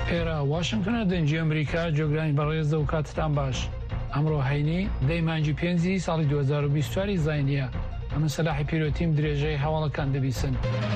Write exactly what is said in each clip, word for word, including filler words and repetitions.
ئێرە واشنگتنە دەنجی ئەمریکا جۆگرانی بەڕێزە و کاتتان باش. ئەمڕۆ هەینی دەی مانگی پێنجی ساڵی دوو هەزار و بیست و چوار زاینیە. ئەمە سەلاحی پیرۆتیم درێژەی هەواڵەکان دەبیسن.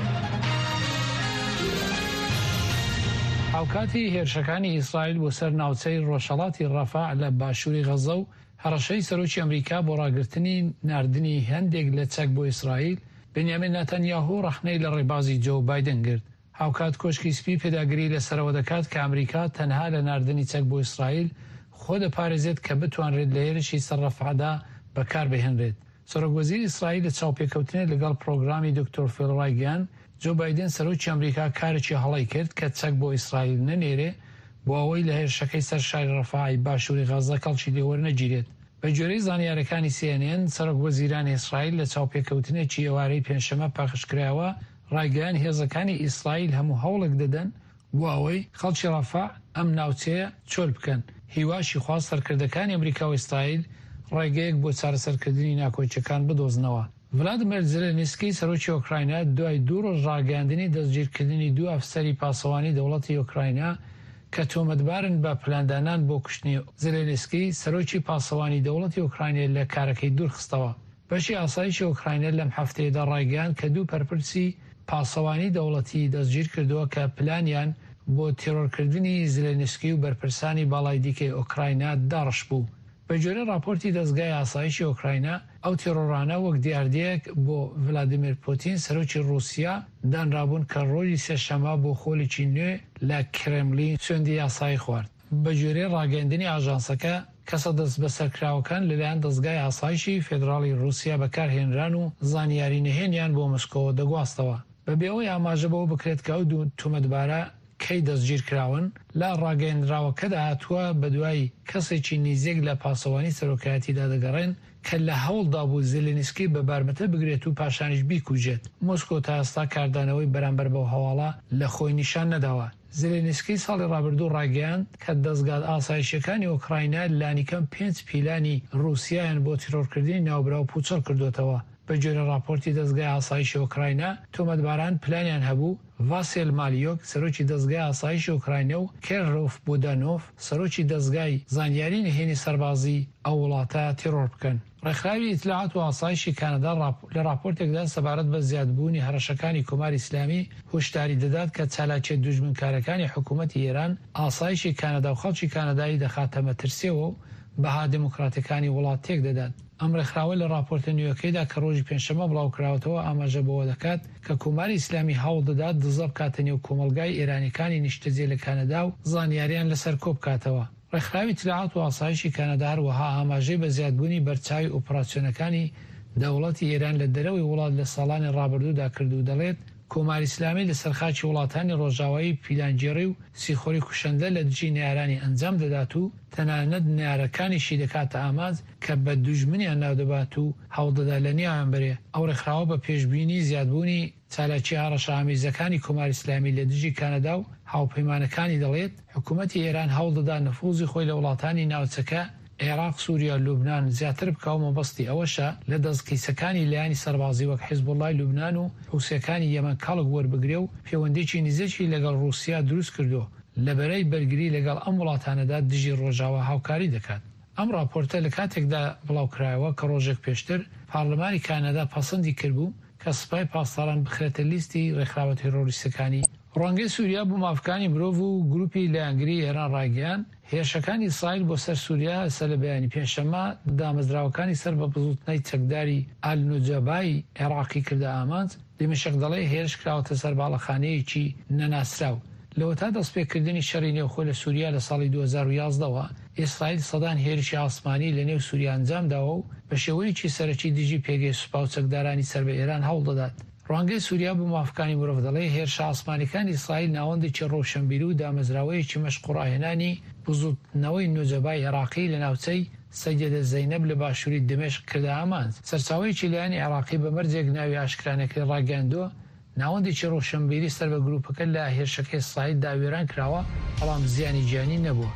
هاوکاتی هێرشەکانی ئیسرائیل بۆ سەر ناوچەی ڕۆژهەڵاتی ڕەفاع لە باشووری غەزە و هەڕەشەی سەرۆکی ئەمریکا بۆ ڕاگررتنی ناردنی هەندێک لە چەک بۆ ئیسرائیل بنیامین نەتەنیاهو ڕەخنەی لە ڕێبازی جۆ بایدن گرت. هاوکات کۆشکی سپی پێداگری لەسەرەوە دەکات کە ئەمریکا تەنها لە ناردنی چەک بۆ ئیسرائیل خۆ دەپارێزێت کە بتوانرێت لە هێرشی سەر ڕەفعدا بەکار بهێنرێت. سەرۆکوەزیری ئیسرائیل لە چاوپێکەوتنێک لەگەڵ پرۆگرامی دکتۆر فێڵڕایگیان جۆ بایدن سەرۆکی ئەمریکا کارێکی هەڵی کرد کە چەک بۆ ئیسرائیل نەنێرێ بۆ ئەوەی لە هێرشەکەی سەر شاری ڕەفاعی باشووری غەزە کەڵکی لێوەرنەگیرێت. بە جۆرەی زانیاریەکانی سی ئێن ئێن سەرۆکوەزیرانی ئیسرائیل لە چاوپێکەوتنێکی ئێوارەی پێنجشەممە پاخشکرایەوە ڕایگەیان هێزەکانی ئیسرائیل هەموو هەوڵێک دەدەن بۆ ئەوەی خەڵکی ڕەفاع ئەم ناوچەیە چۆل بکەن. هیواشی خواست سەرکردەکانی ئەمریکا و ئیسرائیل ڕێگەیەک بۆ چارەسەرکردنی ناکۆچیەکان بدۆزنەوە. ڤلادیمیر زێلێنسکی سەرۆکی ئۆکراینە دوای دوو ڕۆژ ڕاگەاندنی دەستگیرکردنی دوو ئەفسەری پاسەوانی دەوڵەتی ئۆکراینە کە تۆمەتبارن بە پلاندانان بۆ کوشتنی. زێلێنسکی سەرۆکی پاسەوانی دەوڵەتی ئۆکراینە لە کارەکەی دوورخستەوە. بەشی ئاسایشی ئۆکراینە لەم هەفتەیەدا ڕایگەیاند کە دوو پەرپرسی پاسەوانی دەوڵەتی دەستگیر کردووە کە پلانیان بۆ تێرۆرکردنی زێلێنسکی و بەرپرسانی باڵای دیکەی ئۆکراینە داڕش بوو. بە جۆرە راپۆرتی دەستگای ئاسایشی ئۆکراینە ئەو تێرۆرانە وەک دیاردەیەک بۆ ڤلادیمیر پوتین سەرۆکی ڕووسیا دانرابوون کە ڕۆژی سێشەممە بۆ خۆلێکی نوێ لە کرێملین سوێندی یاسایی خوارد. بە جۆرەی ڕاگەاندنی ئاژانسەکە کەسە دەست بەسەرکراوەکان لەلایەن دەستگای ئاسایشی فێدراڵی رووسیا بەکارهێنران و زانیاری نهێنیان بۆ مۆسکۆ دەگواستەوە. بەبێەوەی ئاماژە بەوە بکرێت کە ئەو دوو تۆمەتبارە کەی دەستگیر کراون لە ڕاگەیەنراوەکەدا هاتووە بە دوای کەسێکی نزیک لە پاسەوانی سەرۆکایەتیدا دەگەڕێن کە لە هەوڵدا بوو زێلێنسکی بە بارمەتە بگرێت و پاشانیش بیکوژێت. مۆسکۆ تا ئێستا کاردانەوەی بەرامبەر بەو هەواڵە لە خۆی نیشان نەداوە. زێلێنسکی ساڵی ڕابردوو ڕاگەیاند کە دەستگا ئاسایشەکانی ئۆکراینە لانیکەم پێنج پیلانی رووسیایان بۆ تیرۆرکردنی ناوبراو پوچەڵ کردوتەوە. بە جۆرە راپۆرتی دەستگای ئاسایشی ئۆکراینە تۆمەتباران پلانیان هەبوو ڤاسێل مالیۆک سەرۆکی دەستگای ئاسایشی ئۆکراینە و کێرۆف بۆدانۆف سەرۆکی دەستگای زانیاری نهێنی سەربازی ئەو وڵاتە تیرۆر بکەن. ڕێکخراوی ئیتلاعات و ئاسایشی کانادا لە راپۆرتێکدا سەبارەت بە زیادبوونی هەڕەشەکانی کۆماری ئیسلامی هۆشداری دەدات کە چالاکیە دوژمنکارەکانی حکوومەتی ئێران ئاسایشی کانادا و خەڵکی کانادایی دەخاتە مەترسیەوە و بەها دموکراتەکانی وڵات تێک دەدات. ئەم ڕێکخراوە لە راپۆرتە نوێیەکەیدا کە ڕۆژی پێنجشەممە بڵاوکراوەتەوە ئاماژە بەوە دەکات کە کۆماری ئیسلامی هەوڵ دەدات دزە بکاتە نێو کۆمەلگای ئێرانیەکانی نیشتەجێ لە کانادا و زانیاریان لەسەر کۆ بکاتەوە. ڕێکخراوی ئیتلاعات و ئاسایشی کانادا هەروەها ئاماژەی بە زیادبوونی بەرچاوی ئۆپراسیۆنەکانی دەوڵەتی ئێران لە دەرەوەی وڵات لە ساڵانی ڕابردوودا کرد و دەڵێت کۆماری ئیسلامی لە سەرخاکی وڵاتانی ڕۆژاوایی پیلانجێڕی و سیخۆری کوشەندە لە دژی نارانی ئەنجام دەدات و تەنانەت نارەکانیشی دەکاتە ئاماز کە بە دوژمنیان ناودەبات و هەوڵدەدا لە نییان بەرێ. ئەو ڕێکخراوە بە پێشبینی زیادبوونی چالاکی هەڕەشە ئامێزەکانی کۆماری ئیسلامی لە دژی کانادا و هاوپەیمانەکانی دەڵێت حکوومەتی ئێران هەوڵدەدا نفوزی خۆی لە وڵاتانی ناوچەکە عێراق، سووریا، لوبنان زیاتر بکەوە. مەبەستی ئەوەشە لە دەستکەیسەکانی لایانی سەربازی وەک حیزبوڵای لوبنان و حوسیەکانی یەمەن کاڵک وەربگرێ و پەیوەندیی نزیکی لەگەڵ رووسیا دروست کردو لە بەرەی بەرگری لەگەڵ ئەم وڵاتانەدا دژی ڕۆژاوە هاوکاری دەکات. ئەم راپۆرتە لە کاتێکدا بڵاوکرایەوە کە ڕۆژێک پێشتر پارلەمانی کانادا پەسەندی کردبوو کە سوپای پاسداران بخرێتە لیستی ڕێکخراوە تێرۆریستەکانی. ڕوانگەی سووریا بۆ مافەکانی مرۆڤ و گروپی لایەنگری ئێران ڕایگەیان هێرشەکانی ئیسرائیل بۆ سەر سووریا سەر لە بەیانی پێنجشەممە دامەزراوەکانی سەر بە بزوتنەی چەکداری ئال-نوجەبای عێراقی کردە ئامانج. دمشق دەڵێ هێرش کراوەتە سەر باڵەخانەیەکی نەناسراو. لەوە تا دەستپێکردنی شەڕی نێوخۆ لە سووریا لە ساڵی دوو هەزار و یازدەوە ئیسرائیل سەدان هێرشی ئاسمانی لە نێو سووریا ئەنجامداوە و بە شێوەیەکی سەرەکی دژی پێگەی سوپا و چەکدارانی سەر بە ئێران هەوڵ دەدات. ڕوانگەی سووریا بۆ مافەکانی مرۆڤ دەڵێ هێرشە ئاسمانیەکانی ئیسرائیل ناوەندێکی ڕۆشنبیری و دامەزراوەیەکی مەشقوڕاهێنانی بزوتنەوەی نوجەبای عێراقی لە ناوچەی سەیدە زەینەب لە باشووری دمشق کردە ئامانج. سەرچاوەیەکی لایەنی عێراقی بە مەرجێک ناوی ئاشکرانەکەی ڕاگەاندووە ناوەندێکی ڕۆشنبیری سەر بە گروپەکە لە هێرشەکەی ئیسرائیل داوێران کراوە، بەڵام زیانی گیانی نەبووە.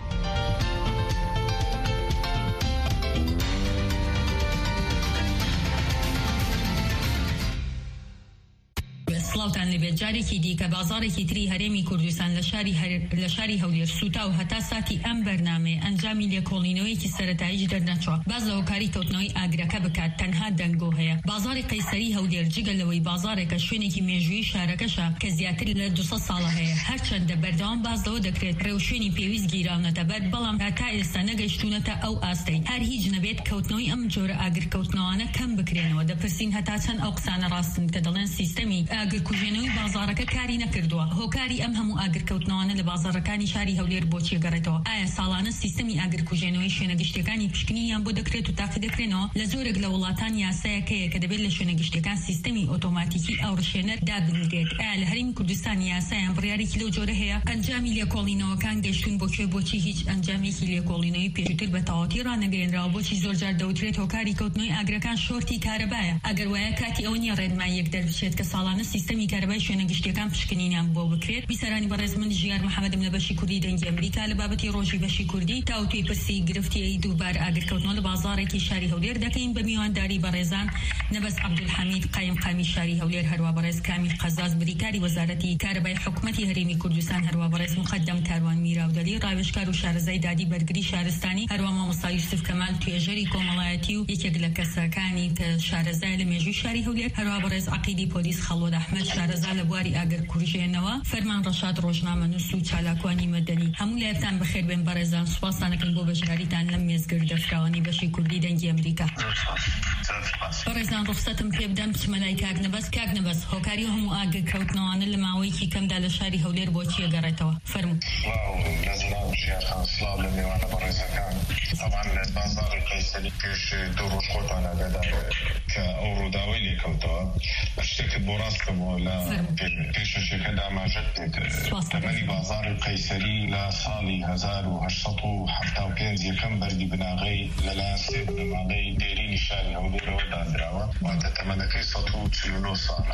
سڵاوتان لەبێت جارێکی دیکە بازارێکی تری هەرێمی کوردستان لە شاری لە شاری هەولێر سوتا و هەتا ساتی ئەم بەرنامەیە ئەنجامی لێکۆڵینەوەیەکی سەرەتاییش دەرنەچوە باز لە هۆکاری کەوتنەوەی ئاگرەکە بکات تەنها دەنگۆ هەیە. بازاری قەیسەری هەولێر جگە لەوەی بازارێکە شوێنێکی مێژووی شارەکەشە کە زیاتر لە دووسەد ساڵە هەیە هەرچەندە بەردەوام باز لەوە دەکرێت ڕێوشوێنی پێویست گیراونەتە بەر بەڵام تا ئێستا نەگەیشتونەتە ئەو ئاستەی هەر هیچ نەبێت کەوتنەوەی ئەم جۆرە ئاگرکەوتنەوانە کەم بکرێنەوە. دەپرسین هەتا چەند ئەو قسانە ڕاستن کە دەڵێن سیستەمی ئاگرکوژێنەوەی بازارەکە کاری نەکردووە. هۆکاری ئەم هەموو ئاگرکەوتنەوانە لە بازارەکانی شاری هەولێر بۆچی گەڕێتەوە؟ ئایا ساڵانە سیستەمی ئاگرکوژێنەوەی شوێنەگەشتەکانی پشکنینیان بۆ دەکرێت و تاقی دەکرێنەوە؟ لە زۆرێک لە وڵاتان یاسایەکەیە کە دەبێت لە شوێنەگەشتەکان سیستەمی ئۆتۆماتیکی ئاوڕشێنەر دابنرێت. ئایا لە هەرێمی کوردستان یاسایان بڕیارێکی لەو جۆرە هەیە؟ ئەنجامی لێکۆڵینەوەکان گەشتون بۆ کوێ بۆچی هیچ ئەنجامێکی لێکۆڵینەوەی پێشووتر بە تەواوەتی ڕانەگەێنراوە؟ بۆچی زۆر جار دەوترێت هۆکاری کەوتنەوەی ئاگرەکان شۆرتی کارەبایە؟ ئەگەر وایە کاتی ئەو نییە ڕێنمای یەک دەربچێت کە ساڵانە سیستەمی کارەبای شوێنەگەشتەکان پشکنینیان بۆ بکرێت. بیسەرانی بەڕێز من ژیار محەممەدم لە بەشی کوردی دەنگی ئەمریکا لە بابەتی ڕۆژی بەشی کوردی تاوتوی پرسی گرفتی دووبار ئاگرکەوتنەوە لە بازارێکی شاری هەولێر دەکەین بە میوانداری بەڕێزان نەبەس عەبدولحەمید قایم قامی شاری هەولێر هەروە بەڕێز کامیل قەزاز بریکاری وەزارەتی کارەبای حکوومەتی هەرێمی کوردستان هەروە بەڕێز مقەدەم کاروان میراودەلی ڕاوێژکار و شارەزای دادی بەرگری شارستانی هەروە مامۆستا یوسف کەمال توێژەری کۆمەڵایەتی و یەکێک لە کەسەکانی کە شارەزای لە مێژووی شاری هەولێر هەروە بەڕێز عەقیدی پۆلیس خەڵۆد ئەحمەد شارەزا لە بواری ئاگرکوژێنەوە فەرمان ڕەشاد ڕۆژنامەنووس و چالاکوانی مەدەنی هەموو لایەتان بەخێر بێن بەڕێزان سوپاسان دەکەین بۆ بەشداریتان لەم مێزگرد دەفراوانی بەشی کوردی دەنگی ئەمریکا. بەڕێزان ڕوخسەتم پێ بدەم بچمە لای کاک نەبەس. کاک نەبەس هۆکاری هەموو ئاگرکەوتنەوانە لە ماوەیەکی کەمدا لە شاری هەولێر بۆچیە گەڕێتەوە؟ فەرموو. لەزران ژیارخان سڵاو لە میوانە بەڕێزەکان طبعا لە بازاری قەیسەری پێش دوو ڕۆژ خۆتان ئاگادار کە ئەو ڕووداوەی لێکەوتەوە شتێکت بۆ ڕاستکەمەوە لە پێشەشەکەدا ئاماژەت تەمەنی بازاری قەیسەری لە ساڵی هەزار و هەشت و هەفتا و پێنج یەکەم بەردی بناغەی لەلایەن سێ بنەماڵەی دێرینی شاری هەولێرەوە دانراوە واتە تەمەنەکەی سەد و چل و نۆ ساڵە.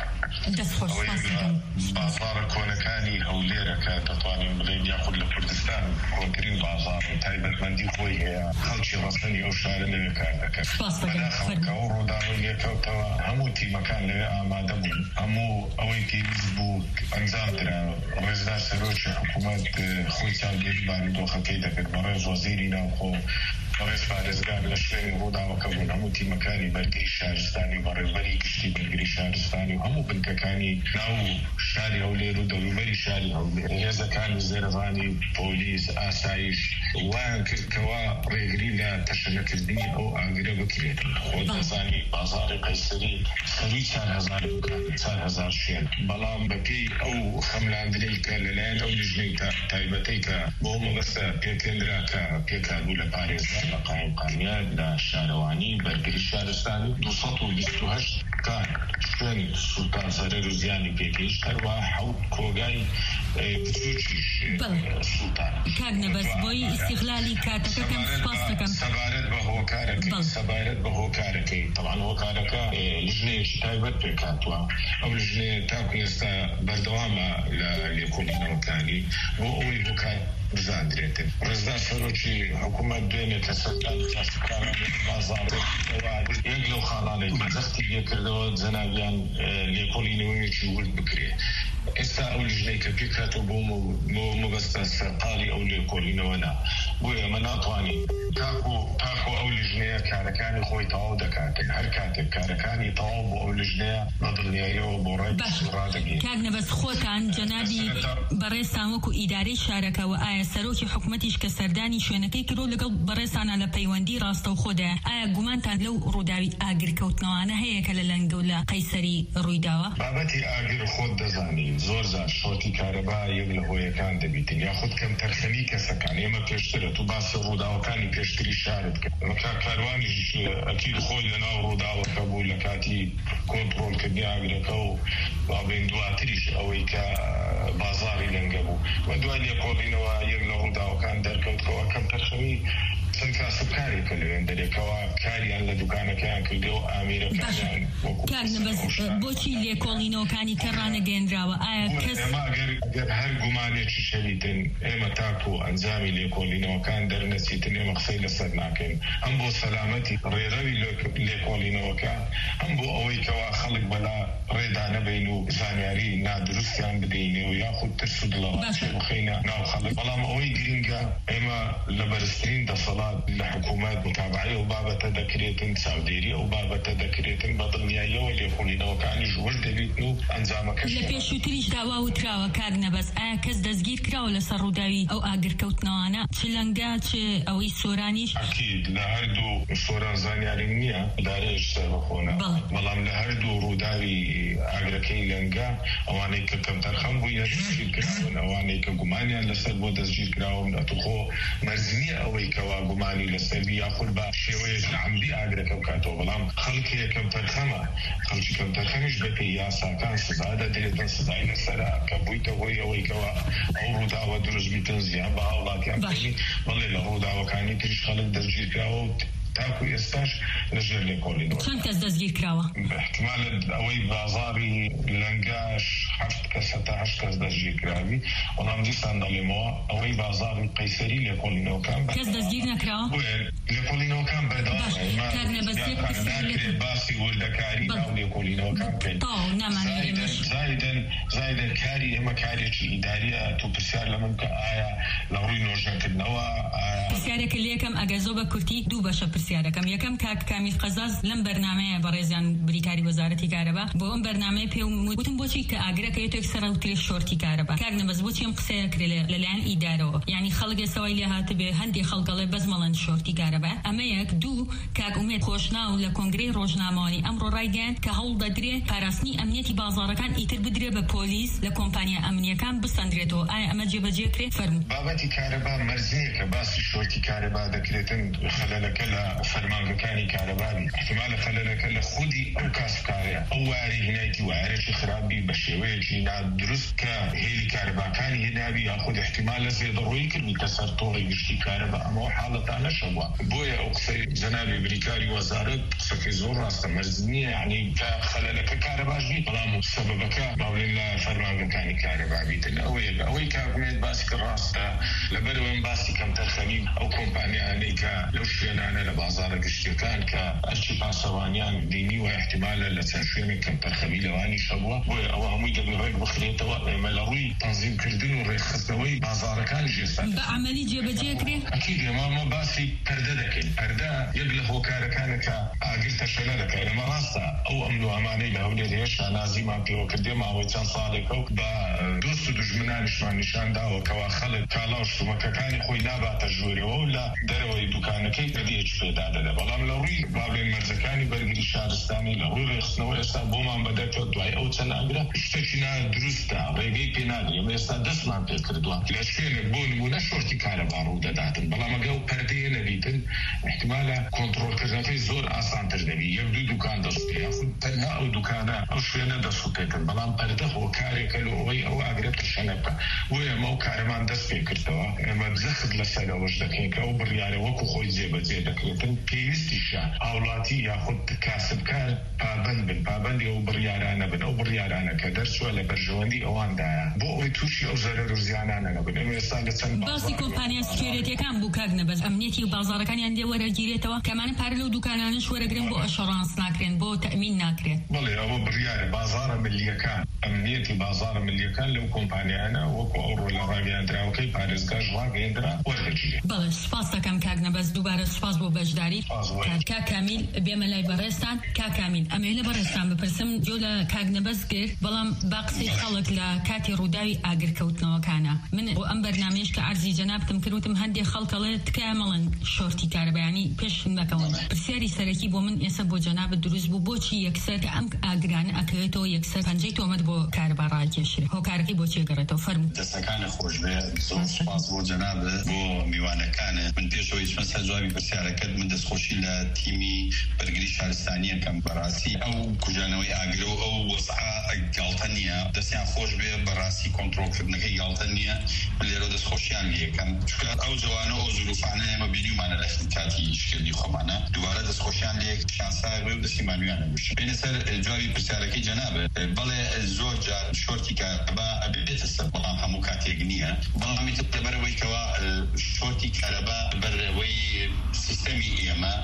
بازارە کۆنەکانی هەولێرە کە دەتوانین بڵێن یاخود لە کوردستان کۆنترین بازار تایبەتمەندی خۆی هەیە خەڵکی ڕەسەنی ئەو شارە لەوێ کار دەکەن. بەداخەوە ئەو ڕووداوەی لێکەوتەوە هەموو تیمەکان لەوێ ئامادە بوون هەموو ئەوەی پێویست بوو ئەنجام درا. ڕێزدار سەرۆکی حکوومەت خۆی چاودێری بارودۆخەکەی دەکرد بەڕێز وەزیری ناوخۆ بەڕێز پارێزگار لە شوێنی ڕووداوەکە بوون هەموو تیمەکانی بەرگری شارستانی بەڕێوەبەری گشتی بەرگری شارستانی و هەموو بنکەکانی ناو شاری هەولێر و دەوروبەری شاری هەولێر هێزەکانی زێرەڤانی پۆلیس ئاسایش وایان کردکەوە ڕێگری لە تەشەنەکردنی ئەو ئاگرە بکرێت. خۆت دەزانی بازاری قەیسەری سەری چوار هەزار چوار هەزار شوێن بەڵام بەپێی ئەو خەملاندنەی کە لەلایەن ئەو لیژنەی تایبەتەی کە بۆ مەبەستە پێکێنرا کە پێکهاتبوو لە پارێزگار لە قایم قامیان لە شارەوانی بەرگری شارستانی دووسەد و بیست و هەشت کار شوێن سوڵتان سەرەر و زیانی پێگەیشت هەروە حەوت کۆگای بچووکیش سوڵتان. کاک نەبەس بۆی ئیستیغلالی کاتەکەکەم سوپاس دەکەم. سەبارەت بە هۆکارەکەی سەبارەت بە هۆکارەکەی تەڵان هۆکارەکە لیژنەیەکی تایبەت پێکهاتووە. ئەو لیژنەیە تاکو ئێستا بەردەوامە لە لێکۆڵینەوەکانی بۆ ئەوەی هۆکار بزاندرێتن. ڕێزدار سەرۆکی حکوومەت دوێنێ کە سەرکاری کاسبکارانی بازار یەک لەو خاڵانەی دەستی لێکردەوە جەنابیان لێکۆڵینەوەیەکی ورد بکرێت. ئێستا ئەو لیژنەی کە پێکهاتووە بۆ مەبەستە سەرقاڵی ئەو لێکۆڵینەوە نا بۆیە ئەمە ناتوانین تاکو تاکو ئەو لیژنەیە کارەکانی خۆی تەواو دەکاتن هەر کاتێک کارەکانی تەواو بۆ ئەو لیژنەیە بەدڵنیاییەوە بۆ ڕای ڕادەگەین. کاک نەبەس خۆتان جەنابی بەڕێزتان وەکو ئیدارەی شارەکەوە ئایا سەرۆکی حکوومەتیش کە سەردانی شوێنەکەی کردو لەگەڵ بەڕێزانە لە پەیوەندی ڕاستەوخۆدایە ئایا گومانتان لەو ڕووداوی ئاگرکەوتنەوانە هەیە کە لە لەنگە و لە قەیسەری ڕوویداوە؟ بابەتی ئاگر خۆت دەزانی زۆر زار شۆرتی کارەبا یەک لە هۆیەکان دەبیتن یاخود کەم تەرخەمی کەسەکان ئێمە پێشترە تو باسی ڕووداوەکانی پێشتری شارت کرد کاروانیش ئەکید خۆی لەناو ڕووداوەکە بوو لە کاتی کۆنتڕۆڵکردنی ئاگرەکە و بابێن دواتریش ئەوەی کە بازاری لەنگە بوو و دوای لێکۆڵینەوە یەک لە ڕووداوەکان دەرکەوتەوە کەم تەرخەمی چەند کاسبکارێکە لەوێن دەرێکەوە کاریان لە دوکانەکەیان کردەوە ئامێرەکانیان کاک نەبەس بۆچی لێکۆڵینەوەکانی کە ڕانەگەێنراوە ئایا کەس ئەگەر هەر گومانێکی شەریتن ئێمە تاکو ئەنجامی لێکۆڵینەوەکان دەرنەچیتن ئێمە قسەی لەسەر ناکەین ئەم بۆ سەلامەتی ڕێڕەوی لێکۆڵینەوەکە ئەم بۆ ئەوەی کەوا خەڵک بەلا ڕێدا نەبین و زانیاری نادروستیان بدەینێ و یاخود ترس و دڵەڵات بخەینە ناو خەڵک. بەڵام ئەوەی گرینگە ئێمە لە بەرزترین دەسەڵات لە حکوومەت متابعەی ئەو بابەتە دەکرێتن، چاودێری ئەو بابەتە دەکرێتن، بە دڵنیاییەوە لێخوڵینەوەکانیش وەش دەبێتن و ئەنجامەکەش. لە پێشووتریش داوا وتراوە کاک نەبەست، ئایا کەس دەستگیر کراوە لەسەر ڕووداوی ئەو ئاگرکەوتنەوەانە؟ چ لەنگا چ ئەوەی سۆرانیش؟ ئەکید لە هەردوو سۆران زانیاری نییە دارێش سەربەخۆنە، بەڵام لە هەردوو ڕووداوی ئاگرەکەی لەنگا ئەوانەی کە کەمتەرخەم بوویە دەستگیر کراون، ئەوانەی کە گومانیان لەسەر بۆ دەستگیر کراون ئەتوخۆ مەرج نییە ئەوەی کەوا گومانی لەسەر یاخود بە شێوەیەک لە عەمدی ئاگرەکە بکاتەوە. بەڵام خەڵکی کەمتەرخەمە، خەڵکی کەمتەرخەمیش بە پێی یاساکان سزا دەدرێتن، سزای لەسەرا کە بوویتە هۆی ئەوەی کەوا ئەو ڕووداوە دروست بیتن زیان بە هاوڵاتیان بکەین. بەڵێ لە ڕووداوەکانی تریش خەڵک دەستگیر کراوە و تاکو ئێستاش لەژێر لێکۆڵینەوە. چەند کەس دەستگیر کراوە؟ احتیمالە ئەوەی بازاڕی لەنگاش هەشت کەس هەتا هەشت کەس دەستگیر کراوی. بەڵام دیسان دەڵێمەوە ئەوەی بازاڕی قەیسەری لێکۆڵینەوەکان کەس دەستگیر نەکراوە؟ لێکۆڵینەوەکان بەداوامێت باسی وردەکاری ناو لێکۆڵینەوەکان بکەین. زایدەن کاری ئێمە کارێکی ئیداریە. تو پرسیار لە من کە ئایا لە ڕووی نۆژەکردنەوە پرسیارێکە لێکم ئەگەزۆ بە کورتی دوو بەشە پرسیارەکەم. یەکەم کاک کامیل قەزاز لەم بەرنامەیە بەڕێزیان بریکاری وەزارەتی کارەبا بۆ ئەم بەرنامەیە پێم وتم بۆچی کە ئاگرەکەوێتێک سەر و ترێ شۆرتی کارەبا. کاک نەبەست بۆچی ئەم قسەیە کرێ لەلایەن ئیدارەوە؟ یعنی خەڵک ئێسەوەی لێ هاتبێ هەندێک خەڵکەڵێ بەس مەڵەن شۆرتی کارەبا. ئەمە یەک. دوو کاک ئومێد خۆشناو لە کۆنگرەی ڕۆژنامەوانی ئەمڕۆ ڕایگەیاند کە هەوڵ دەدرێ پاراستنی ئەمنیەتی بازاڕەکان ئیتر بدرێ بە پۆلیس لە کۆمپانیا ئەمنیەکان بستەندرێتەوە. ئایا ئەمە جێبەجێ کرێت؟ فەرموو. بابەتی کارەبا مەرجەیە کە باسی شۆرتی کارەبا دەکرێتن خەلەلەکە لە فەرمانگەکانی کارەبانی. احتیمالە خەلەلەکە لە خودی ئەو کاسبکارەیە، ئەو واری هێنایەتی وارێکی خراپی بە شێوەیەکی نادروست کە هێلی کارەباکانی هێناوی یاخود احتیمالە زێدەڕۆیی کردوتە سەر تۆڕی گشتی کارەبا. ئەمەوە حاڵەتانە شەوە. بۆیە ئەو قسەی جەنابی بریکاری وەزارەت قسەکەی زۆر ڕاستە، مەرج نییە یعنی کە خەلەلەکە کارەباش بیت، بەڵام سەبەبەکە باڵێن لە فەرمانگەکانی کارەبا بیتن. ئەوەیە ئەوەی کاگوێت باسی کە ڕاستە لەبەرەوەی باسی کەمتەرخەمی ئەو کۆمپانیانەی کە لەو شوێنانە لە بازاڕە گشتیەکان کە ئەرچی پاسەوانیان دینی و احتیمالە لە چەند شوێنێک کەمتەرخەمی لەوانی شەوە. بۆیە ئەوە هەمووی دەبێت ڕێک بخرێتەوە. ئێمە لە ڕووی تەنزیمکردن و ڕێکخستنەوەی بازاڕەکان ژێستان بە عەمەلی جێبەجێ کرێ. ئەکید ئێمە باسی پەردە دەکەین. پەردە یەک لە هۆکارەکانە کە ئاگر تەشەنە دەکەین. ئەمە ڕاستە ئەو ئەمن و ئەمانەی لە هەولێر هێشتا نازیمان پێوە کردێ ماوەی چەند ساڵێکە و بە دۆست و دوژمنانیشمان نیشان داوە کەوا خەڵک کاڵا و شتومەکەکانی خۆی ناباتە ژوورەوە و لە دەرەوەی دوکانەکەی بەدیەک پێدا دەدە. بەڵام لە ڕووی بابلێن مەرجەکانی بەرگری شارستانی لە ڕووی ڕێخستنەوە ئێستا بۆمان بەدەکەوە دوای ئەو چەند ئاگرە شتێکی نادروستە، ڕێگەی پێ نادرێ. ئێستا دەستمان پێ کردووە لە شوێنێک بۆ نمونە شۆرتی کارەبا ڕوو دەداتن، بەڵام ئەگە ئەو پەردەیە نەبیتن احتیمالە کۆنتڕۆڵکردنەکەی زۆر ئاسانتر دەبی. یەک دوو دوکان دەست پێ یاخود تەنها ئەو دوکانە ئەو شوێنە دەست پێکرد، بەڵام پەردە هۆکارێکە لە ئەوەی ئەو ئاگرە تەشەنە بکە. بۆیە ئەمە ئەو کارەمان دەست پێ کردەوە. ئێمە جەخت لەسەرەوەش دەکەین کە ئەو بڕیارە وەکو خۆی جێبەجێ دەکرێتن. پێویستیشە هاوڵاتی یاخود کاسبکار پابند بن، پابندی ئەو بڕیارانە بن. ئەو بڕیارانە کە دەرچووە لە بەرژەوەندی ئەواندایە بۆ ئەوەی تووشی ئەو زەرەر و زیانانە نەبن. ئێمە ئێستا لە چەند باسی کۆمپانیا سکیۆریتیەکان بوو کاک نەبەست. ئەمنیەتی و بازاڕەکانیان دێ وەرەگیرێتەوە کەمانە پارە لەو دوکانانش وەرەگرن بۆ ئەشەڕانس ناکرێن، بۆ تەئمین ناکرێت. بەڵێ ئەوە بڕیارە بازاڕە ملیەکان، ئەمنیەتی بازاڕە ملیەکان لەو کۆمپانیانە وەکو ئەو ڕۆ لە ڕاگەیاندراوەکەی پارێزگاش ڕاگەیاندرا وەرەگیرێت. بەڵێ سوپاس دەکەم کاک نەبەست، دووبارە سوپاس بۆ بەشداری. کاک کامیل بێمە لای بەڕێستان. کاک کامیل ئەمێ لە بەڕێستان بپرسم جۆ لە کاک نەبەست کرد، بەڵام با قسەی خەڵک لە کاتی ڕووداوی ئاگرکەوتنەوەکانە. من بۆ ئەم بەرنامەیەش کە عەرزی جەنابتم کردوتم هەندێک خەڵکەڵێ تکایە مەڵەن شۆرتی کارەبایانی پێش نەکەون. پرسیاری سەرەکی بۆ من ئێستا بۆ جەنابت دروست بوو، بۆچی یەکسەر کە ئەم ئاگرانە ئەکەوێتەوە یەکسەر پەنجەی تۆمەت بۆ کارەبا ڕاکێشرێت؟ هۆکارەکەی بۆچی ئەگەڕێتەوە؟ فەرموو. دەستەکانە خۆش بێ. زۆر سوپاس بۆ جەنابت بۆ میوانەکانت. من پێشەوەی چمە جوابی پرسیارەکەت من دەستخۆشی لە تیمی بەرگری شارستانیەکەم بەڕاستی ئەو کوژانەوەی ئاگرە و ئەو وەسعە گاڵتە نییە. دەستیان خۆش بێ، بەڕاستی کۆنتڕۆڵکردنەکەی گاڵتە نییە. لێرە دەستخۆشیان لێکەم چونکە ئەو جوانە ئەو زروفانە ئێمە بینیمانە لە کاتی شکردی خۆمانە دووبارە دەستخۆشیان لێک شانسای بێ و دەستیمانویانە بشن. بینە سەر جوابی پرسیارەکەی جەنابێت. بەڵێ زۆر جار شۆرتی کارەبا ئەبێتە سەر، بەڵام هەموو کاتێک نییە. بەڵامی تر لەبەرەوەی کەوا شۆرتی کارەبا بەرەوەی سیستەمی ئێمە لە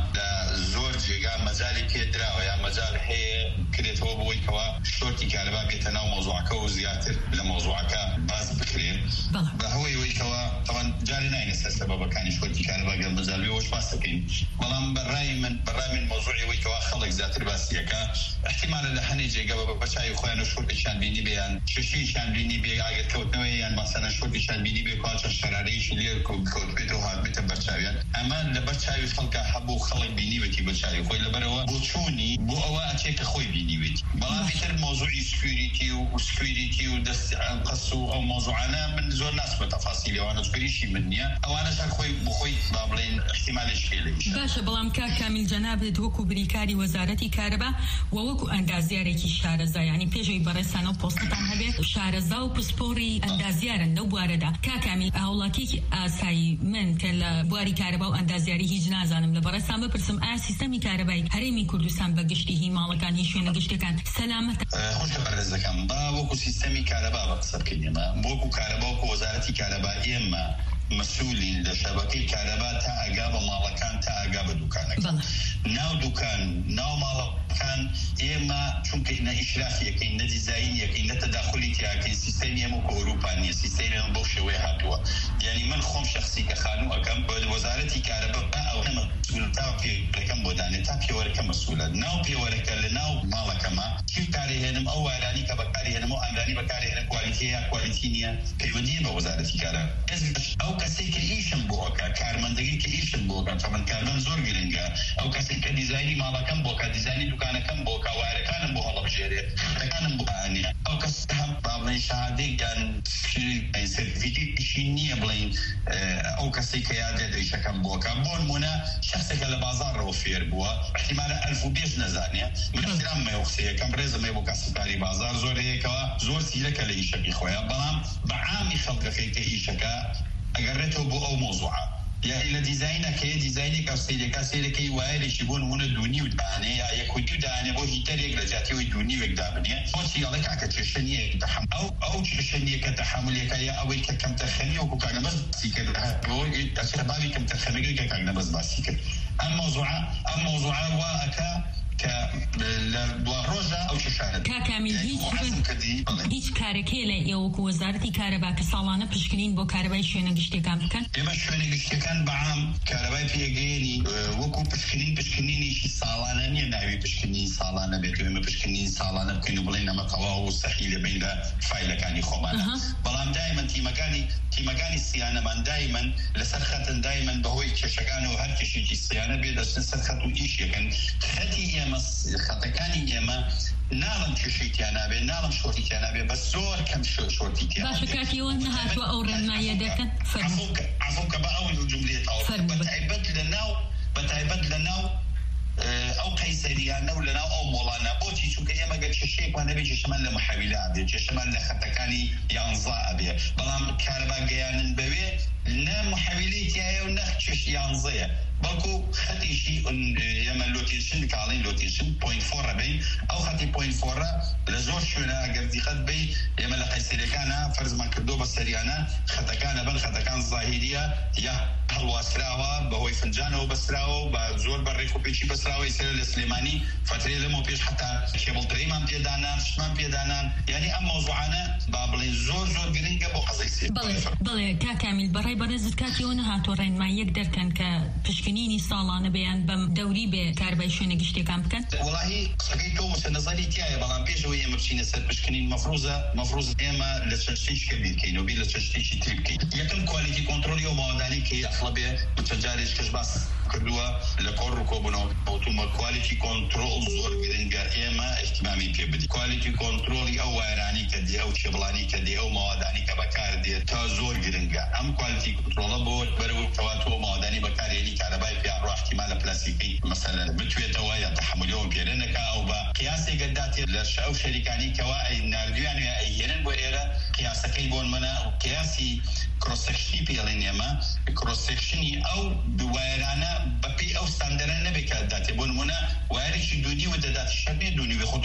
زۆر جێگا مەجالی پێدراوە یا مەجال هەیە کرێتەوە بۆی کەوا شۆرتی کارەبا بێتە ناو مۆزوعەکە و زیاتر لە مۆزوعەکە باز بکرێت بە هەوەی ئەوەی کەوا تەوان جارێ ناینە سەر سەبەبەکانی شۆرتی کارەبا گەڵ مەجال بێ وەش باس دەکەین بەڵام بەڕای من بەڕای من مۆزوعی ئەوەی کەوا خەڵک زیاتر باسیەکە احتیمالە لە هەنێ جێگە بە چاوی خۆیان و شۆرتێکیان بینی بێ یان شەشیشیان بینی بێ ئاگرکەوتنەوەی یان ماسەنە شۆرتێکیان بینی بێ کوا چەند شەرارەیەکی لێر کەوت بێتەوە هات بێتە بەرچاویان ئەمە لە بەرچاوی خەڵکە هەبوو خەڵک بینی بێتی بەرچاوی خۆی لەبەرەوە بۆ چوونی بۆ ئەوە ئەچێکە خۆی بینی بێتی بەڵام پێتر مۆزوعی سکیوریتی و سکیوریتی و دەستی قەس و ئەو مۆزوعانە من زۆر ناسمە تەفاسیلی ئەوانە سکیوریشی من نییە ئەوانەش خۆی بۆ خۆی با بڵێن احتیمالش پێلەیش باشە بەڵام کاک کامیل جەنابێت وەکو بریکاری وەزارەتی کارەبا و وەکو ئەندازیارێکی شارەزا یعنی پێشەوەی بەڕێستانە و پۆستتان هەبێت شارەزا و پسپۆری ئەندازیارن لەو بوارەدا کاک کامیل هاوڵاتیەکی ئاسایی من کە لە بواری کارەبا و ئەندازیاری هیچ نازانم لە بەڕێستان بپرسم ئایا سیستەمی کارەبایی هەرێمی کوردستان بە گشتی هیماڵەکان هیچ شوێنە گشتەکان سەلامەتە؟ خۆشە بەڕێزەکەم با وەکو سیستەمی کارەبا بە قسە بکەین ئێمە وەکو کارەبا وەکو وەزارەتی کارەبا ئێمە مسئولین لە شەبەکەی کارەبا تا ئەگا بە ماڵەکان تا ئەگا بە دوکانەکان ناو دوکان ناو ماڵەکان ئێمە چونکە نە ئیشرافی یەکەین نە دیزاین یەکەین نە تەداخلی تیاکەین سیستەمی ئێمە وەکو ئەوروپا نییە سیستەمی ئێمە بەو شێوەیە هاتووە یعنی من خۆم شەخسی کە خانوو ئەەکەم بە وەزارەتی کارەبا ئەو نەمە تا پێوەرەکەم بۆ دانێت تا پێوەرەکە مەسئولە ناو پێوەرەکە لە ناو ماڵەکەمە چی بەکارهێنم ئەو وارانی کە بەکارهێنم و ئەمرانی بەکارهێنم کوالیتی یا کوالیتی نییە پەیوەندیە بە وەزارەتی کارە ئەو کەسێک کە ئیشم بۆکە کارمەندەکەی کە ئیشم بۆکە چەمەند کارمەند زۆر گرنگە ئەو کەسێک کە دیزایانی ماڵەکەم بۆکە دیزایانی دوکانەکەم بۆکە وارەکانم بۆ هەڵەبژێرێت دەکانم بۆ ئانیە ئەو کەس هەم با بڵێن شەهادەی یان سەرتیفیکێتیشی نییە بڵێن ئەو کەسێک کە یادێت ئیشەکەم بۆکە بۆ نمونە شخصێکە لە بازاڕەوە فێر بووە احتیمالە ئەلف و بێش نەزانێ من احتراممە ئەو قسەیەکەم ڕێزمێ بۆ کەسبکاری بازار زۆر هەیەکەوە زۆر سیرەکە لە ئیشەکەی خۆیان بەڵام بە عامی خەڵکەکەی کە ئیشەکە ئەگەڕێتەوە بۆ ئەو مۆزوعە یا لە دیزاینەکە دیزاینێک ئەو سیرەکە سیرەکەی وایرێکی بۆ نمونە دوونی و دانێ یا یەک و دوو دانێ بۆ هیتەرێک لە جیاتیەوەی دوونیوێک دابنێ بۆچی ئەڵێ کاکە کێشە نییە ئەو ئەو کێشە نییە کە تەحملێکە یا ئەوەی کە کەم تەرخەمی وەکو کاگنەبەز باسی کرد ئەچێتە بابی کەم تەرخەمەکەی کە کاگنەبەز باسی کرد ئەم مۆزوعە ئەم مۆزوعە وا ئەکا کە لە دوا ڕۆژە ئەو کێشانە کاکامیل هیچ کارێکەیە لە ئێوەکو وەزارەتی کارەبا کە ساڵانە پشکنین بۆ کارەبای شوێنە گشتەکان بکەن ئێمە شوێنە گشتەکان بەعام کارەبای پێگەیەنی وەکو پشکنین پشکنینیشی ساڵانە نییە ناوی پشکنین ساڵانە بێت ئێمە پشکنین ساڵانە بکەین و بڵێن ئەمە تەواو و سەحی لەبین لە فایلەکانی خۆمانە بەڵام دایمەن تیمەکانی تیمەکانی سیانەمان دایمەن لەسەر خەتن دایمەن بەهۆی کێشەکان و هەر کێشێکی سیانە بێ دەچن سەر خەت و ئیشەکەن خەتی ئێمە خەتەکانی ئێمە ناڵم کێشەیتیان نابێ ناڵم شۆرتیتیان نابێ بە زۆر کەم شۆرتیتیان باشە کاکیەوە نەهاتوە ئەو ڕێنماییە دەکەن عەفوکە بە ئەو جوملێتەوە بەتایبەت لەناو بەتایبەت لەناو ئەو قەیسەریانە و لەناو ئەو مۆڵانە بۆچی چونکە ئێمە گەر کێشەیەکمان نەبێ کێشەمان لە محەویلە ئەبێ کێشەمان لە خەتەکانی یانزا ئەبێ بەڵام کارەبا گەیانن بەوێ نە محەویلەی تایە و نە کێش یانزەیە بەڵکو خەتیشی ئێمە لۆتیشن کاڵین لۆتیشن پوینت فۆڕە بین ئەو خەتی پوینت فۆڕە لە زۆر شوێنە ئەگەر دیقەت بی ئێمە لە قەیسەریەکانە فەرزمان کردو بە سەریانە خەتەکانە بەن خەتەکان زاهیریە یا هەڵواسراوە بەهۆی فنجانەوە بەسراوە و بە زۆر بە ڕێکوپێکی بەسراوە ئیسەر لە سلێمانی فترێ لەمەوە پێش حتا کێبڵترەیمان پێدانان شتمان پێدانان یعنی ئەم مۆزوعانە با بڵێن زۆر زۆر گرنگە بۆ قەزەی سێ بڵێ کاکامیل بەڕێ بەڕێزت کاتیەوە نەهاتۆ ڕێنماییەک دەرکەن کە پشکنینی ساڵانە بەیان بەم دەوری بێ کاربای شوێنە گشتەکان بکەن وڵاهی قسەکەی تۆ وسە نەزەری تایە بەڵام پێشەوەی ئێمە بچینە سەر پشکنین مەفروزە مەفروز ئێمە لە چەند شتێکی بکەین و بیر لە چەند شتێکی تر بکەین یەکەم کوالیتی کۆنتڕۆلی و ماوەدانی کە ئەخڵە بێ چەند جارێک کەس باس کردووە لە کۆڕ و کۆبوونەوە بۆتومە کوالیتی کۆنتڕۆل زۆر گرنگە ئێمە احتیمامی پێ بدی کوالیتی کۆنتڕۆلی ئەو وایرانی کە دێ ئەو چێبڵانی کە دێ ئەو ماوەدانی کە بەکار دێت تا زۆر گرنگە ئەم کوالیتی کۆنتڕۆڵە بۆ بەرەو کەواتەوە ماوەدانی بەکارهێنی کارەبای پیاڕۆ احتیمالە پلاستیکی مثلا بتوێتەوە یا تەحملەوە پێرێنەکە ئەو بە قیاسێک داتێت لە ئەو شەریکانی کەوا ئەی ناردویان یا ئەیهێنن بۆ ئێرە قیاسەکەی بۆن منە قیاسی کرۆسەکشنی پێڵێن ئێمە کرۆسەکشنی ئەو وایرانە بەپێی ئەو ستاندەرە نەبێت کە داتێ بۆ نمونە وایرێکی دوونی و دەدات شەرنێ دوونی وێ خۆتۆ ڤێرنە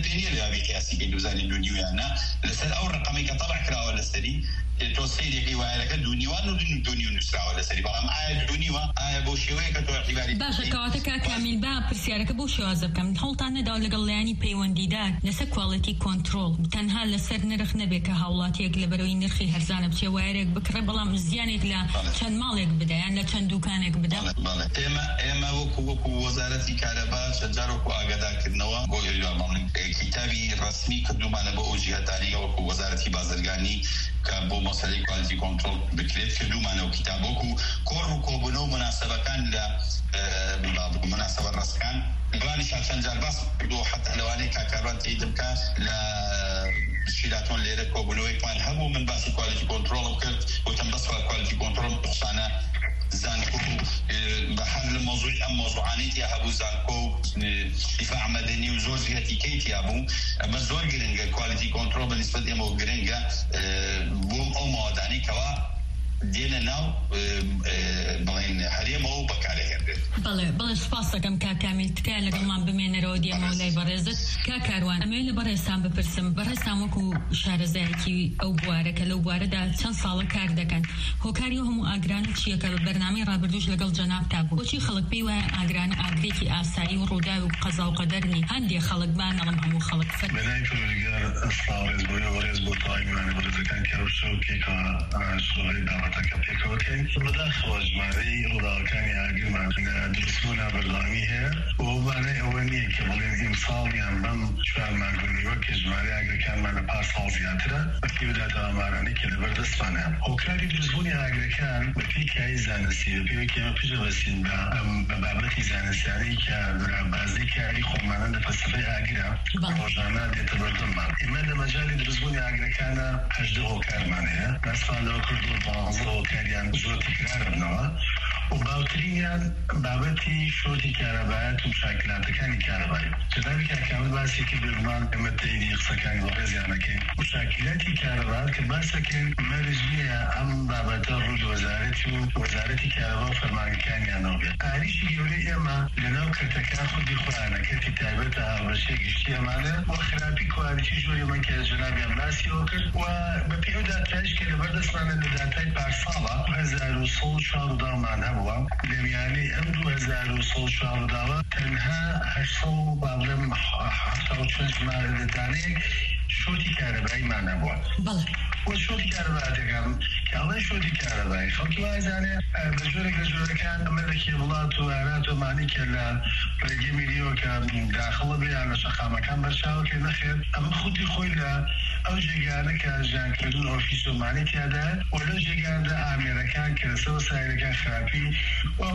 دەپێنیە لە یاوی قیاسی کە دوزانی دو نیویانە لەسەر ئەو ڕقەمی کە تەڵع کراوە لەسەری تۆ سەیرێکی وایەکە دو نیوان و دو نیو نووسراوە لەسەری بەڵام ئایا دو نیوە ئایا بۆ شێوەیە کە تۆ اعتیباری باشە کەواتە کا کامیل با پرسیارەکە بۆ شێوازە بکەم هەوڵتان نەدا لەگەڵ لایانی پەیوەندیدار لەسەر کواڵیتی کۆنتڕۆڵ تەنها لەسەر نرخ نەبێت کە هاوڵاتیەک لەبەرەوەی نرخی هەرزانە بچێ وایەرێک بکڕێ بەڵام زیانێک لە چەند ماڵێک بدە یان لە چەند دوکانێک بدە ئێمە ئێمە وەکو وەکو وەزارەتی کارەبا چەندجار وەکو ئاگادارکردنەوە بۆ کتابی ڕسمی کردومانە بۆ ئەو جیهەتانیە وەکو وەزارەتی بازرگانی کە بۆ مەسەلەی کوالیتی کۆنتڕۆڵ بکرێت کردومانەوە کتابۆکو کۆڕ و کۆبوونەوە مناسەبەکان لە مناسەبە ڕستەکان دوانی چەندجار باس کردو حتا لەوانەیە کاکاروان تێیدم کە لە تشکیلاتۆن لێرە کۆبوونەوەیمان هەبوو من باسی کوالیتی کۆنتڕۆڵ کرد وتم بەس کوالیتی کۆنتڕۆڵ قسانە زانکۆ بەحەل لە مۆزوعی ئەم مۆزوعانەی تیا هەبوو زانکۆ و دیفاع مەدەنی و زۆر زیاتیکەی تیا بوو ئەمە زۆر گرنگە کوالیتی کۆنتڕۆڵ بەنسبەت ئێمە گرنگە بۆم ئەو ماوەدانەی کەوا دێنە ناو بڵێن هەرێمەوە بەکارەهێنرێت. بەڵێ بەڵێ سوپاس دەکەم کا کامیل تکایە لەگەڵمان بمێنەرەوە دیێمەوە لای بەڕێزت کا کاروان ئەمەوێت لە بەڕێستان بپرسم بەڕێستان وەکو شارەزایەکی ئەو بوارەکە لەو بوارەدا چەند ساڵە کار دەکەن هۆکاری و هەموو ئاگرانە چیەکە بەرنامەی ڕابردوش لەگەڵ جەنابتا بوو بۆچی خەڵک پێی وایە ئاگرانە ئاگرێکی ئاسایی و ڕووداوی و قەزا و قەدەرنی هەندێک خەڵک بان نەڵم هەموو خەڵک فەر بەلای پەروەردگار ئەسڵا ڕێز بۆ ڕێز بۆ تایمانە بەڕێزەکان کێڕشەوکێکە شڵی داوەتەکە پێکەوەکەین بەداخەوە ژمارەی ڕووداوەکانی ئاگرمان دروستبوونا بەردەوامی هەیە و بەمانای ئەوە نییە کە بڵێن ئیمساڵیان بەم چوار مانگونیوە کە ژمارەی ئاگرەکانمان لە پاس ساڵ زیاترە بەپێی بداتە ئامارانەی کە لەبەردەستمانە هۆکاری دروستبوونی ئاگرەکان بەپێی کای زانستی بەپێوەی ئێمە پشت بەسین بە بابەتی زانستیانەی کە بازەی کاری خۆمانە لە فەلسفەی ئاگرە ڕۆژانە دێتە بەردەممان ئێمە لە مەجاڵی دروستبوونی ئاگرەکانە هەژدە هۆکارمان هەیە دەستپانەوە کردووە پانزە هۆکاریان زۆر تکرارە بنەوە و باوترینیان بابەتی شۆتی کارەبایەت و مشاکلاتەکانی کارەبایی جەنابی کاکاوە باسی کرد بێگومان ئێمە تەیدی قسەکانی بۆ ڕێزیانەکەین مشاکلاتی کارەبایەت کە باسەکەین مەرج نییە ئەم بابەتە ڕوو لە وەزارەتی و وەزارەتی کارەبا و فەرمانەکانیانەوە بێت ئاریشی گەورەی ئێمە لەناو کەرتەکان خودی خۆیانەکەتی تایبەتە هاوبەشێک گشتی ئەمانە و خراپی کوالیتی ژۆری من کە جەنابیان باسیەوە کرد و بەپێی ئەو داتایش کە لەبەردەستمانە لە داتای پارساڵە هەزار و سەد و چوار دامان هەبووە لە میانەی ئەم دوو هەزار و سەد و چوار داوە تەنها هەشت سەد با بڵێم هەفتاد و چوار ژمارە دانەیەک شۆتی کارەباییمان هەبووە وە شۆتی کارەبایی دەکەم کە ئەڵێ شۆتی کارەبایی خەڵکی وای زانێ بە جۆرێک لە جۆرەکان ئەمە لە کێبڵات و ئارات و مانی کە لە ڕێگەی میلیۆ کە داخڵە بێیان لە شەقامەکان بەرچاوە کە نەخێت ئەمە خودی خۆی لە ئەو جێگانە کە ژیانکردن ئۆفیس و مانی تیادا و لەو جێگاندا ئامێرەکان کە لەسەر وەسایلەکان خراپی و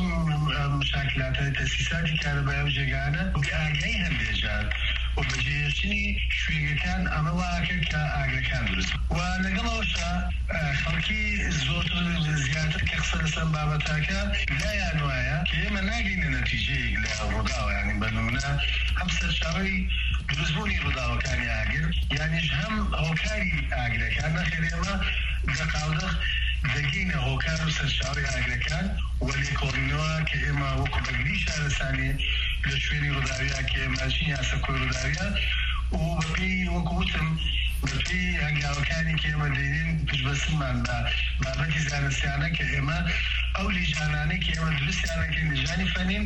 مشاکلاتە تەسیساتی کارەبایی و جێگانە و ئاگای هەندێجار و بەجێهێشتنی شوێنگەکان ئەمە واکرد کە ئاگرەکان دروست و لەگەڵەوەشە خەڵکی زۆرتر زیاتر کە قسە لەسەر بابەتاکە لایان وایە کە ئێمە ناگەینە نەتیجەیەک لە ڕووداوە یعنی بە نمونە هەم سەرچاوەی دروستبوونی ڕووداوەکانی ئاگر یانیش هەم هۆکاری ئاگرەکان نەخێر ئێمە دەقاودەق دەگەینە هۆکار و سەرچاوەی ئاگرەکان و لێکۆڵینەوە کە ئێمە وەکو بەگری شارەسانی لە شوێنی ڕووداویە کە ماچین یاسەکۆی ڕووداویە و بەپێی وەکو وتم بەپێی هەنگاوەکانی کە ئێمە دەینین پشتبەستمان بە بابەتی زانستیانە کە ئێمە ئەو لیژانانەی کە ئێمە دروستیانەکەین لیژانی فەنین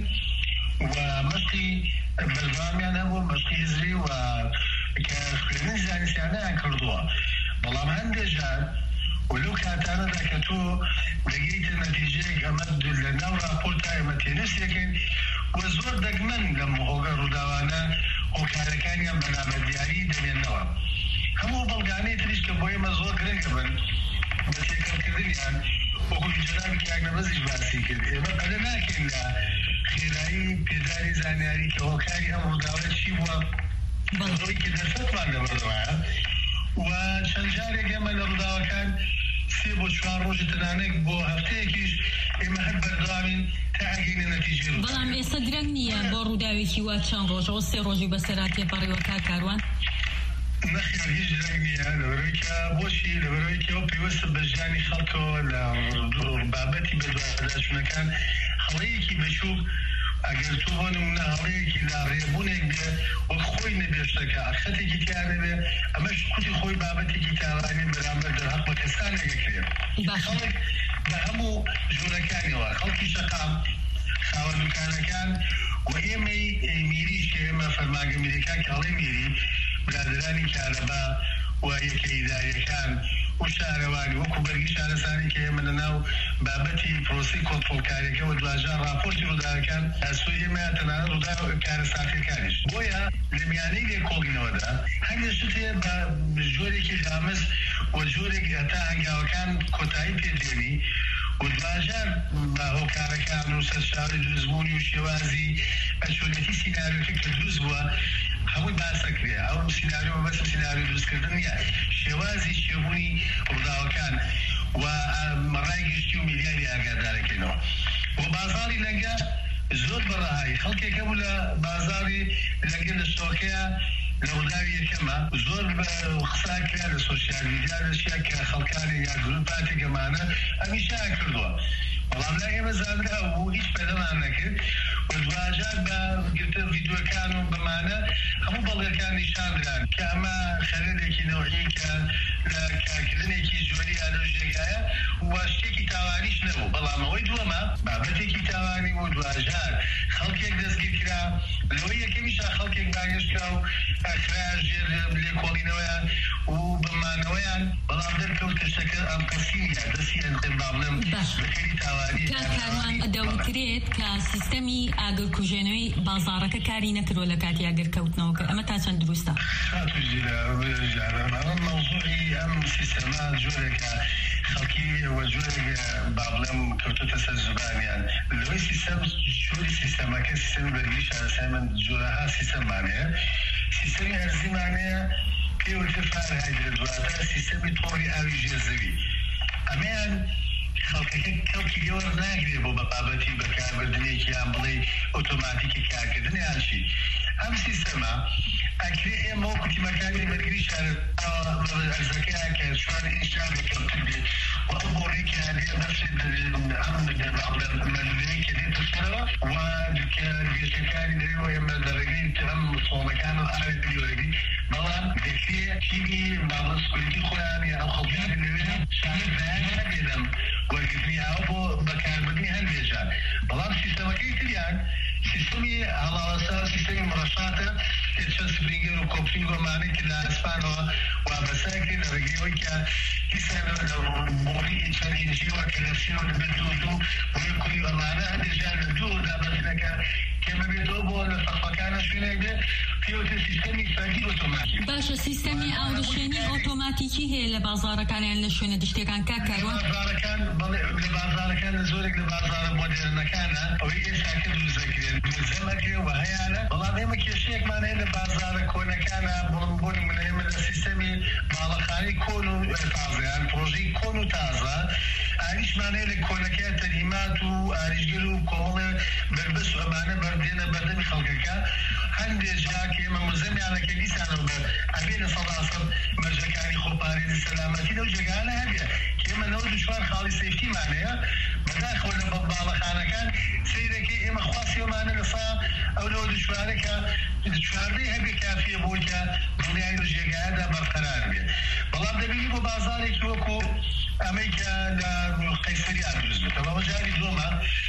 و مەشقی بەردەوامیان هەبوو مەشقی هزری و کە خوێندنی زانستیانەیان کردووە بەڵام هەندێک جار ولو کاتانەدا کە تۆ دەگەیتە نەتیجەیەک ئەمە لە ناو راپۆرتا ئێمە تێنووسێکین و زۆر دەگمەن لەم هۆگە ڕووداوانە هۆکارەکانیان بەنابەردیاری دەمێنەوە هەموو بەڵگانەی تریش کە بۆ ئێمە زۆر گرنگە بن بە تێکەڵکردنیان وەکو جەنابی کاکنەبەزیش باسی کرد ئێمە پەلە ناکەین لە خێرایی پێداری زانیاری کە هۆکاری ئەم ڕووداوە چی بووە بەڵی کە دەرفەتمان لەبەردەوایە و چەند جارێک ئێمە لە ڕووداوەکان سێ بۆ چوار ڕۆژی تەنانێک بۆ هەفتەیەکیش ئێمە هەر بەردەوامی تا ئەگەینە نەتیجەی ڕووداوە بەڵام ئێستا درەنگ نییە بۆ ڕووداوێکی وا چەند ڕۆژەوە سێ ڕۆژی بەسەرا تێپەڕیوە کا کاروان نەخێر هیچ درەنگ نییە لەبەرەوەی کە بۆچی لەبەرەوەی کە ئەو پێوەستە بە ژیانی خەڵکەوە لە بابەتی بەدواداشونەکان هەڵەیەکی بەچوو ئەگەر تۆ بۆ نمونە هەڵەیەکی لا ڕێبوونێک بێ وەک خۆی خۆی نەبێشتەکە خەتێکی تیانەوێ ئەمەش کوتی خۆی بابەتێکی تاوانی بەرامبەر دەرهەق بە کەسانێکەکرێ خەڵک بە هەموو ژوورەکانیەوە خەڵکی شەقام خاوەن دوکانەکان و ئێمەی میریش کە ئێمە فەرماگە میریەکان کاڵێ میری برادرانی کارەبا و یەکە ئیداریەکان و شارەوانی وەکو بەرگی شارەسانی کە ئێمە لەناو بابەتی پرۆسی کۆنتڕۆڵکاریەکە و دوژار راپۆرتی ڕووداوەکان ئەسوی ئێمە تەنانەت ڕوودا کارەساتیەکانیش بۆیە لە میانەی لێکۆڵینەوەدا هەندێکشت هەیە بە ژۆرێکی غامز و جۆرێک هەتا هەنگاوەکان کۆتایی پێدێنی و دوژار بە هۆکارەکان و سەرچاوی دروستبوونی و شێوازی ئەچۆنێتی سیناریۆکە کە دروست بووە هەمووی باسەکرێ ئەو سیناریۆ بەسە سیناریۆ دروستکردن نیە شێوازی شێبوونی ڕووداوەکان و مەڕای گشتی و میلیاری ئاگادارەکەینەوە و بازاڕی لەنگە زۆر بەڕەهایی خەڵکێکە بوو لە بازاڕی لەنگە لە شتۆکەیە لە ڕووداوی یەکەمە زۆر قساکرا لە سۆشیال میدیا لەشیا کە خەڵکانی یا گروپاتێکەمانە ئەمیشا کردووە بەڵام لای ئێمە زانرا بوو هیچ پەیدەمان نەکرد و دوژار بە گرتن ڤیدیۆکان و بەمانە هەموو بەڵگەکان نیشاندران کە ئەمە خەرێدێکی نەوعی کە لە کارکردنێکی جۆری لەو ژێگایە و شتێکی تاوانیش نەبوو بەڵام ئەوەی دووەمە بابەتێکی تاوانی بوو دوژار خەڵکێک دەستگیر کرا لەوەی یەکەمیشا خەڵکێک باگەشتکرا و ئەخرا ژێر لێکۆڵینەوەیان و بەمانەوەیان بەڵام دەرکەوت کە شتەکە ئەم قەسیمیە دەستی ئەنقێن با بڵێم بەخێری تاوانی کارمان دەوترێت کە سیستەمی ئاگرکوژێنەوەی بازاڕەکە کاری نەکردووە لە کاتی ئاگرکەوتنەوەکە ئەمە تا چەند دروستە مەوزوعی ئەم سیستەمە جۆرێکە خەڵکی وە جۆرێک با بڵێم کەوتوتە سەر زبانیان لەوەی سیستەم جۆری سیستەمەکە سیستەمی بەرگری شارەسای من جۆرەها سیستەمانەیە سیستەمی هەرزیمانەیە پێوتر فارهایدرێت دواتر سیستەمی تۆڕی ئاوی ژێرزەوی ئەمەیان خەڵکەکە کەڵکی لێوە ناگرێت بۆ بە بابەتی بەکاربردنێکی یان بڵێ ئۆتۆماتیکی کارکردن یان چی ئەم سیستەمە ئەکرێ ئێمە وەکو تیمەکانی بەرگری شارەزەکەیان کە چوار ئینشا بکەوتر بێت و ئەو بۆڕێکی هەلێ بەشێ مەلوولەیە کە دێتە سەرەوە و گەشتەکانی دەوێتەوە ئێمە دەرەگەی ئەم سۆڵەکان و ئاوی پریۆرەبی بەڵام دەکرێت تیمی ماڵە سکوریتی خۆیان یا ئەو خەڵکیانی لەوێ شامل بەیان نەبێدەم وەرگرتنی ئاوە بۆ بەکاربردنی هەندێکجار بەڵام سیستەمەکەی تریان سیستەمی هەڵاوەسا سیستەمی مڕەشاتە چەند سپرینگەر و کۆپینگۆمانەی کە لە ئەسپانەوە وابەساکرێن لە ڕێگەیەوەی کە دیسانەوە لە بۆڕی چەند ئینجیوە کە لە سێوە لەبێت دوو دوو بۆی کولی ئەمانە هەندێکجار لە دوو دابەزینەکە کێمە بێتەوە بۆ لە سەقفەکانە شوێنێک بێت پێوتە سیستەمی فەرگی ئۆتۆماتیک باشە سیستەمی ئاورشێنی ئۆتۆماتیکی هەیە لە بازاڕەکانیان لە شوێنە دشتەکان کاکەوە بازارەکان لە بازارەکان لە زۆرێک لە بازارە مۆدێرنەکانە ئەوەی ئێستاکە دروستەکرێن دروستەمەکرێ و هەیەانە بەڵام ئێمە کێشەیەکمان هەیە لە بازارە کۆنەکانە بڵم بۆنی من ئێمە لە سیستەمی ماڵەخانەی کۆن و تازەیان پرۆژەی کۆن و تازە ئاریشمان هەیە لە کۆنەکە تەلیمات و ئاریشگەر و کۆمەڵە بربەس و ئەمانە بەردێنە بەردەمی خەڵکەکە هەندێک جاکە ئێمە مزەمیانەکە دیسانەوە بە ئەبێ لە سەداسەد مەرجەکانی خۆپارێزی سەلامەتی لەو جێگانە هەبێ ئێمە نەوە دوچوار خاڵی سەیفتیمانەیە بەداخەوە لە باڵەخانەکان سەیرەکەی ئێمە خواسیێمانە لەسا ئەو لەوە دوچوارەکە چواردەی هەبێ کافیە بۆکە دڵیای لە ژێگایەدا بەرقەرار بێت بەڵام دەبینی بۆ بازارێکی وەکو ئەمەی کە لە قەیسەری ئادروست بێت ئەمە جاری دووەمە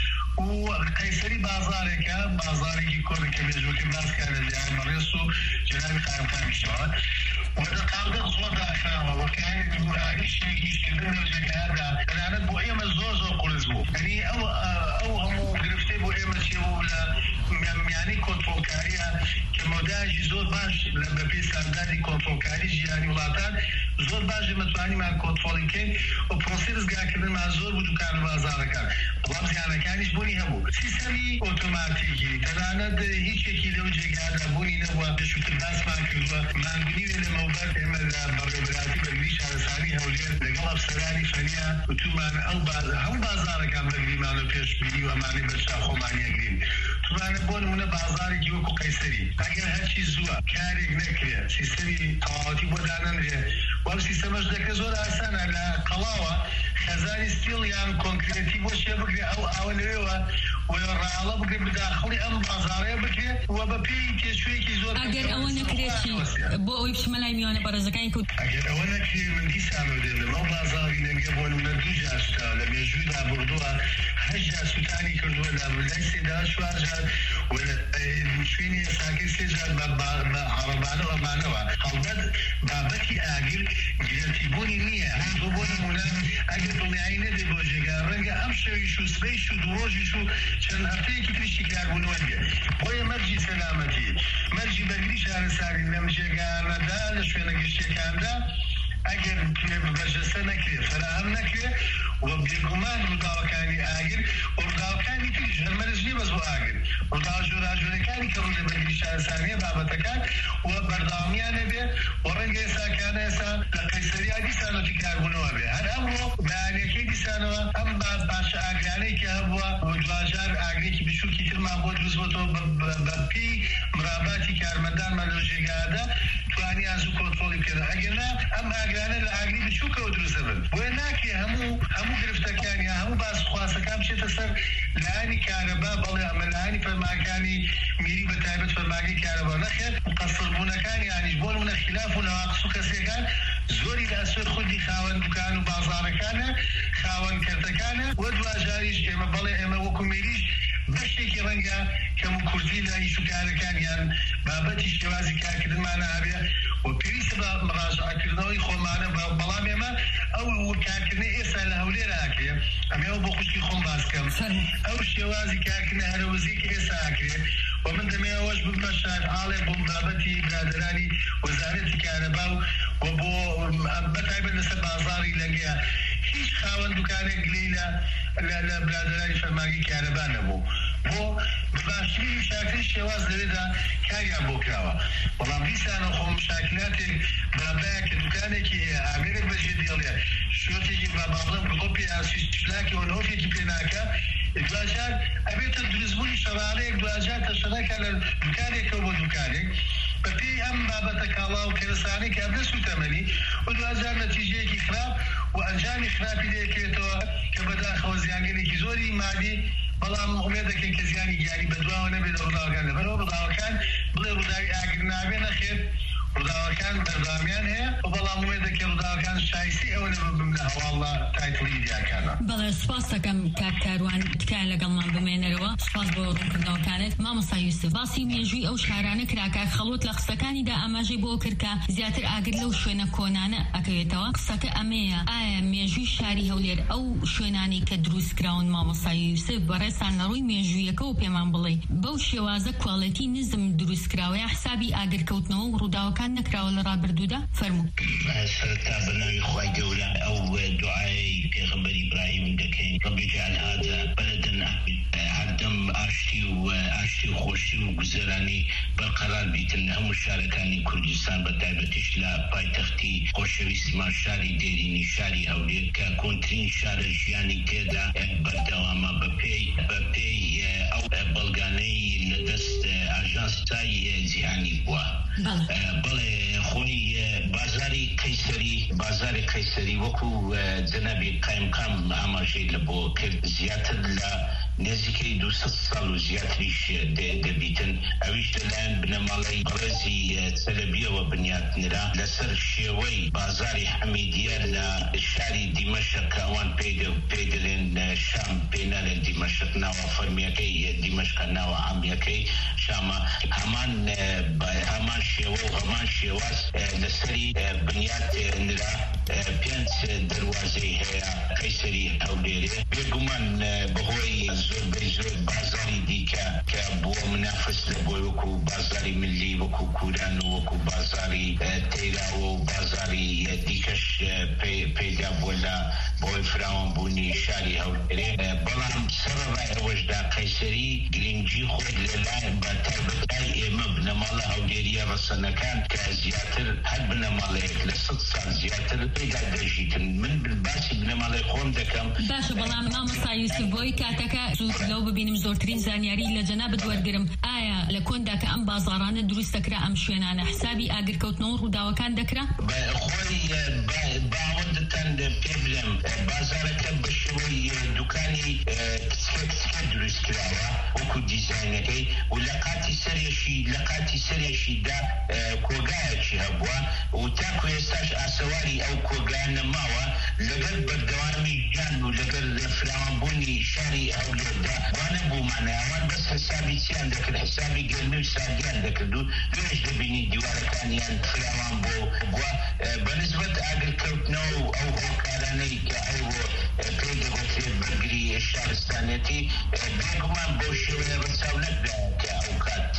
و قەیسەری بازارێکە بازارێکی کۆنە کە مێژوەکە باسکە لە دیارە مەڕێس و جەنابی قایمقامیشەوە و دەقاودە زۆر داخراوە وەکانی دوورانی شتێکیشکردن لەو جێگایەدا تەنانەت بۆ ئێمە زۆر زۆر قورس بوو یعنی ئەو ئەو هەموو گرفتەی بۆ ئێمە چێ بوو لە میانەی کۆنتڕۆڵکاریە کە مۆداژی زۆر باش لە بەپێی سانداری کۆنتڕۆڵکاری ژیانی وڵاتان زۆر باش دەمەتوانیمان کۆنتڕۆڵی بکەین و پرۆسی ڕزگارکردنمان زۆر بوو دوکان و بازاڕەکان بەڵام زیانەکانیش بوونی هەبوو سیستەمی ئۆتۆماتیکی تەنانەت هیچێکی لەو جێگادا بوونی نەبووە پێشووتر باسمان کردووە مانگونیوێ لە مەوبەر ئێمە لە بەڕێوەبەراتی بەرگری شارەسانی هەولێر لەگەڵ ئەفسەرانی فەنیا وتومان ئەو هەموو بازارەکان بەرگریمان و پێشبینی و ئەمانەی بەرچاو خۆمانیەگرین توانە بۆ نمونە بازارێکی وەکو قەیسەری ئەگەر هەرچی زووە کارێک نەکرێت سیستەمی تەواوەتی بۆ دانەنرێ وەم سیستەمەش دەکە زۆر ئاسانە لە قەڵاوە خەزاری ستیڵ یان کۆنکرێتی بۆ شێ بگرێ ئەو ئاوە لەوێوە وڕاڵە بگرێ بداخڵی ئەم بازاڕەیە بکرێ و بە پێی تێشوەیەکی زۆر ئەگەر ئەوە نەکرێتی بۆ ئەوەی پشمەلای میوانە بەڕێزەکانی کەوت ئەگەر ئەوە نەکرێ من دیسانەوە دێنم ئەو بازاڕی نەگە بۆ نمونە دوو جار سوتا لە مێژوویدا بردووە هەشت جار سوتانی کردووە لە لای سێدا چوار جار و لە شوێنی ئێساکەی سێ جار بە عەرەبانە و ئەمانەوە هەڵبەت بابەتی ئاگر گرنگتیبوونی نییە بۆ بۆ نمونە ئەگەر دڵنیایی نەدێ بۆ جێگا ڕەنگە ئەم شەویش و سبەیش و دوو ڕۆژیش و چەند هەفتەیەکی تریشی کاربوونەوە هەیە بۆیە مەرجی سەلامەتی مەرجی بەرگری شارەساری لەم جێگانەدا لە شوێنە گەشتیەکاندا ئەگەر بەجەسە نەکرێ فراهم نەکرێ و بێگومان ڕووداوەکانی ئاگر و ڕووداوەکانی تریش هەرمەرج نیە بەس بۆ ئاگر ڕووداوە جۆراژۆرەکانی کە ڕوو لە بەرگری شارەساریە بابەتەکان و بەردەوامیانە بێ و ڕەنگە ئێساکانە ئێستا لە قەیسەریا دیسانەتی کاربوونەوە بێ هەر ئەمڕۆ بەیانیەکەی دیسانەوە ئەم باشە ئاگرانەی کە هەبووە و دوجار ئاگرێکی بچووکی ترمان بۆ دروست بۆتەوە بە پێی مراباتی کارمەندانمان لەو جێگادا توانیان زوو کۆنتڕۆڵی بکەن ئەگەر ئەم ئاگرانە لە ئاگری بچووکەوە دروستە بن بۆیە ناکرێ هەموو هەموو گرفتەکانی هەموو باسخواسەکان بچێتە سەر لایانی کارەبا بەڵێ ئەمە لایانی فەرماکانی میری بە تایبەت فەرماکەی کارەبا نەخێت قەسڕبوونەکانی یانیش بۆ نمونە خلاف و نەواقس و کەسێکان زۆری لە ئەسوێر خودی خاوەن دوکان و بازاڕەکانە خاوەن کەرتەکانە و دوجاریش ئێمە بەڵێ ئێمە وەکو میریش بەشتێکی ڕەنگە کەم و کورتی لە ئیش و کارەکانیان بابەتی شێوازی کارکردنمانە هەبێ و پێویستە بە مڕاجعەکردنەوەی خۆمانە بەڵام ئێمە ئەو کارکردنی ئێستا لە هەولێرە ئاکرێ ئەمێ بۆ خوشکی خۆم باسکەم ئەو شێوازی کارکردنە هەرەوەزی کە ئێستا ئاکرێ و من دەمێ ئەوەش بمە شارعاڵێ بۆ بابەتی برادرانی وەزارەتی کارەبا و بۆ بەتایبەت لەسەر بازاڕی لەنگەیە هیچ خاوەن دوکانێک لێی لە برادرانی فەرماگی کارەبا نەبوو بۆ باشترین شاکری شێواز لەوێدا کاریان بۆ کراوە بەڵام دیسانە خۆ مشاکلاتێک بابایە کە دوکانێکی هەیە ئامێرێک بەجێ دێڵێ شۆتێکی باباڵم بڵۆپی ئاسیستلاکی و نۆفێکی پێناکە دوجار ئەبێتە دروستبوونی شەڕانەیەک دوجار تەشەڕەکە لە دوکانێکەوە بۆ دوکانێک بە پێی ئەم بابەتە کاڵا و کەرەسانەی کە ئەبێ سوتەمەنی و دوجار نەتیجەیەکی خراپ و ئەنجامی خراپی لێکرێتەوە کە بەداخەوە زیانگەلێکی زۆری مادی بەڵام ئومێد دەکەن کە زیانی گیانی بەدواوە نەبێت لە ڕووداوەکان لەبەرەوە ڕووداوەکان بڵێ ڕووداوی ئاگر نابێ نەخێت ڕووداوەکان بەرداوامیان هەیە و بەڵام ئومێد دەکەن ڕووداوەکان شایستی ئەوە نەبە بمنە هەواڵە تایتڵی دیاکانە بەڵێ سوپاس دەکەم کاک کاروان تکایە لەگەڵمان بمێنەرەوە سوپاس بۆ ڕوونکردنەوەکانت مامۆستا یوسف باسی مێژووی ئەو شارانە کراکە خەڵوت لە قسەکانیدا ئاماژەی بۆ کرد کە زیاتر ئاگر لەو شوێنە کۆنانە ئەکەوێتەوە قسەکە ئەمەیە ئایا مێژووی شاری هەولێر ئەو شوێنانی کە دروست کراون مامۆستا یوسف بەڕێسان لە ڕووی مێژوویەکە و پێمان بڵێ بەو شێوازە کوالەتی نزم دروست کراوەیە حسابی ئاگرکەوتنەوە و ڕووداوەکان نەکراوە لە ڕابردوودا فەرموو سەرەتا بەناوی خوای گەورە ئەو دوعای پێغەمبەر ئیبراهیم دەکەین ڕەبی جعل هذا بەلدەن هەردەم ئاشتی و ئاشتی و خۆشی و گوزەرانی بەرقەرار بیتن هەموو شارەکانی کوردستان بە تایبەتیش لە پایتەختی خۆشەویستیمان شاری دێرینی شاری هەولێر کە کۆنترین شارە ژیانی تێدا بەردەوامە بەپێی بەپێی ئەو بەڵگانەی لەدەست ئاژانسای جیهانی بووە بەڵێ خۆی بازاری قەیسەری بازاری قەیسەری وەکو جەنابی قایمقام ئاماژەی لە بۆ کرد زیاتر لە نزیکەی دووسەد ساڵ و زیاتریش دەبیتن ئەویش لەلایەن بنەماڵەی ڕێزی چەلەبیەوە بنیاتنرا لەسەر شێوەی بازاری حەمیدیە لە شاری دیمەشق کە ئەوان پێی دەڵێن شام پێی ناڵێن دیمەشق ناوە فەرمیەکەی دیمەشقە ناوە عامیەکەی شامە هەمان هەمان شێوە و هەمان شێواز لەسەری بنیات نرا پێنج دەروازەی هەیە قەیسەری هەولێرێ بێگومان بەهۆی زۆربەی زۆر بازاری دیکە کە بووە منافس لە بۆی وەکو بازاری ملی وەکو کوران و وەکو بازاری تەیراوە و بازاری دیکەش پەیدا بووە لە بۆی فراوانبوونی شاری هەولێرێ بەڵام سەرەڕای ئەوەشدا قەیسەری گرنگی خۆی لەلایەن بە تایبەتای ئێمە بنەماڵە هەولێریە ڕەسەنەکان کە زیاتر هەر بنەماڵەیەک لە سەد ساڵ زیاتر پێدا دەژیتن من باسی بنەماڵەی خۆم دەکەم باشە بەڵام مامۆستا یوسف بۆی کاتەکە زوو لەو ببینم زۆرترین زانیاری لە جەنابەت وەرگرم ئایا لە کۆندا کە ئەم بازاڕانە دروست دەکرا ئەم شوێنانە حسابی ئاگرکەوتنەوە ڕووداوەکان دەکرا؟ خۆی باوەندتان پێ بڵێم بازارەکە بە شێوەی دوکانی کچکە کچکە دروست کراوە وەکو دیزاینەکەی و لە قاتی سەرێشی لە قاتی سەرێشیدا کۆگایەکی هەبووە و تاکو ئێستاش ئاسەواری ئەو کۆگایانە ماوە لەگەر بەردەوامی گیان و لەگەر فراوانبوونی شاری هەولێردا وانە بوومانە ئەوان بەس حسابی چیان دەکرد حسابی گەرمی و ساردیان دەکرد و دوێش دەبینی دیوارەکانیان فراوان بۆ بووە بەنسبەت ئاگرکەوتنەوە و ئەو هۆکارانەی کە ئەو پێی دەگوترێت بەرگری شارستانەتی بێگومان بۆ شێوەیە بەچاو نەکرا کە ئەو کات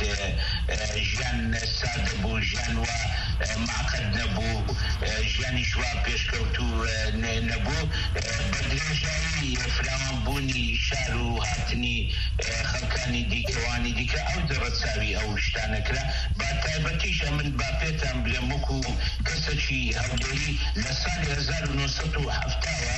ژیان سادە بوو ژیان وە معقد نەبوو ژیانی شوا پێشکەوتو نەبوو بە درێژایی فراوانبوونی شار و هاتنی خەڵکانی دیکەوانی دیکە ئەو دەڕەچاوی ئەو شتانەکرا با تایبەتیش ئەمن با پێتان بڵێم وەکو کەسێکی هەولێری لە ساڵی هەزار و نۆسەد و هەفتاوە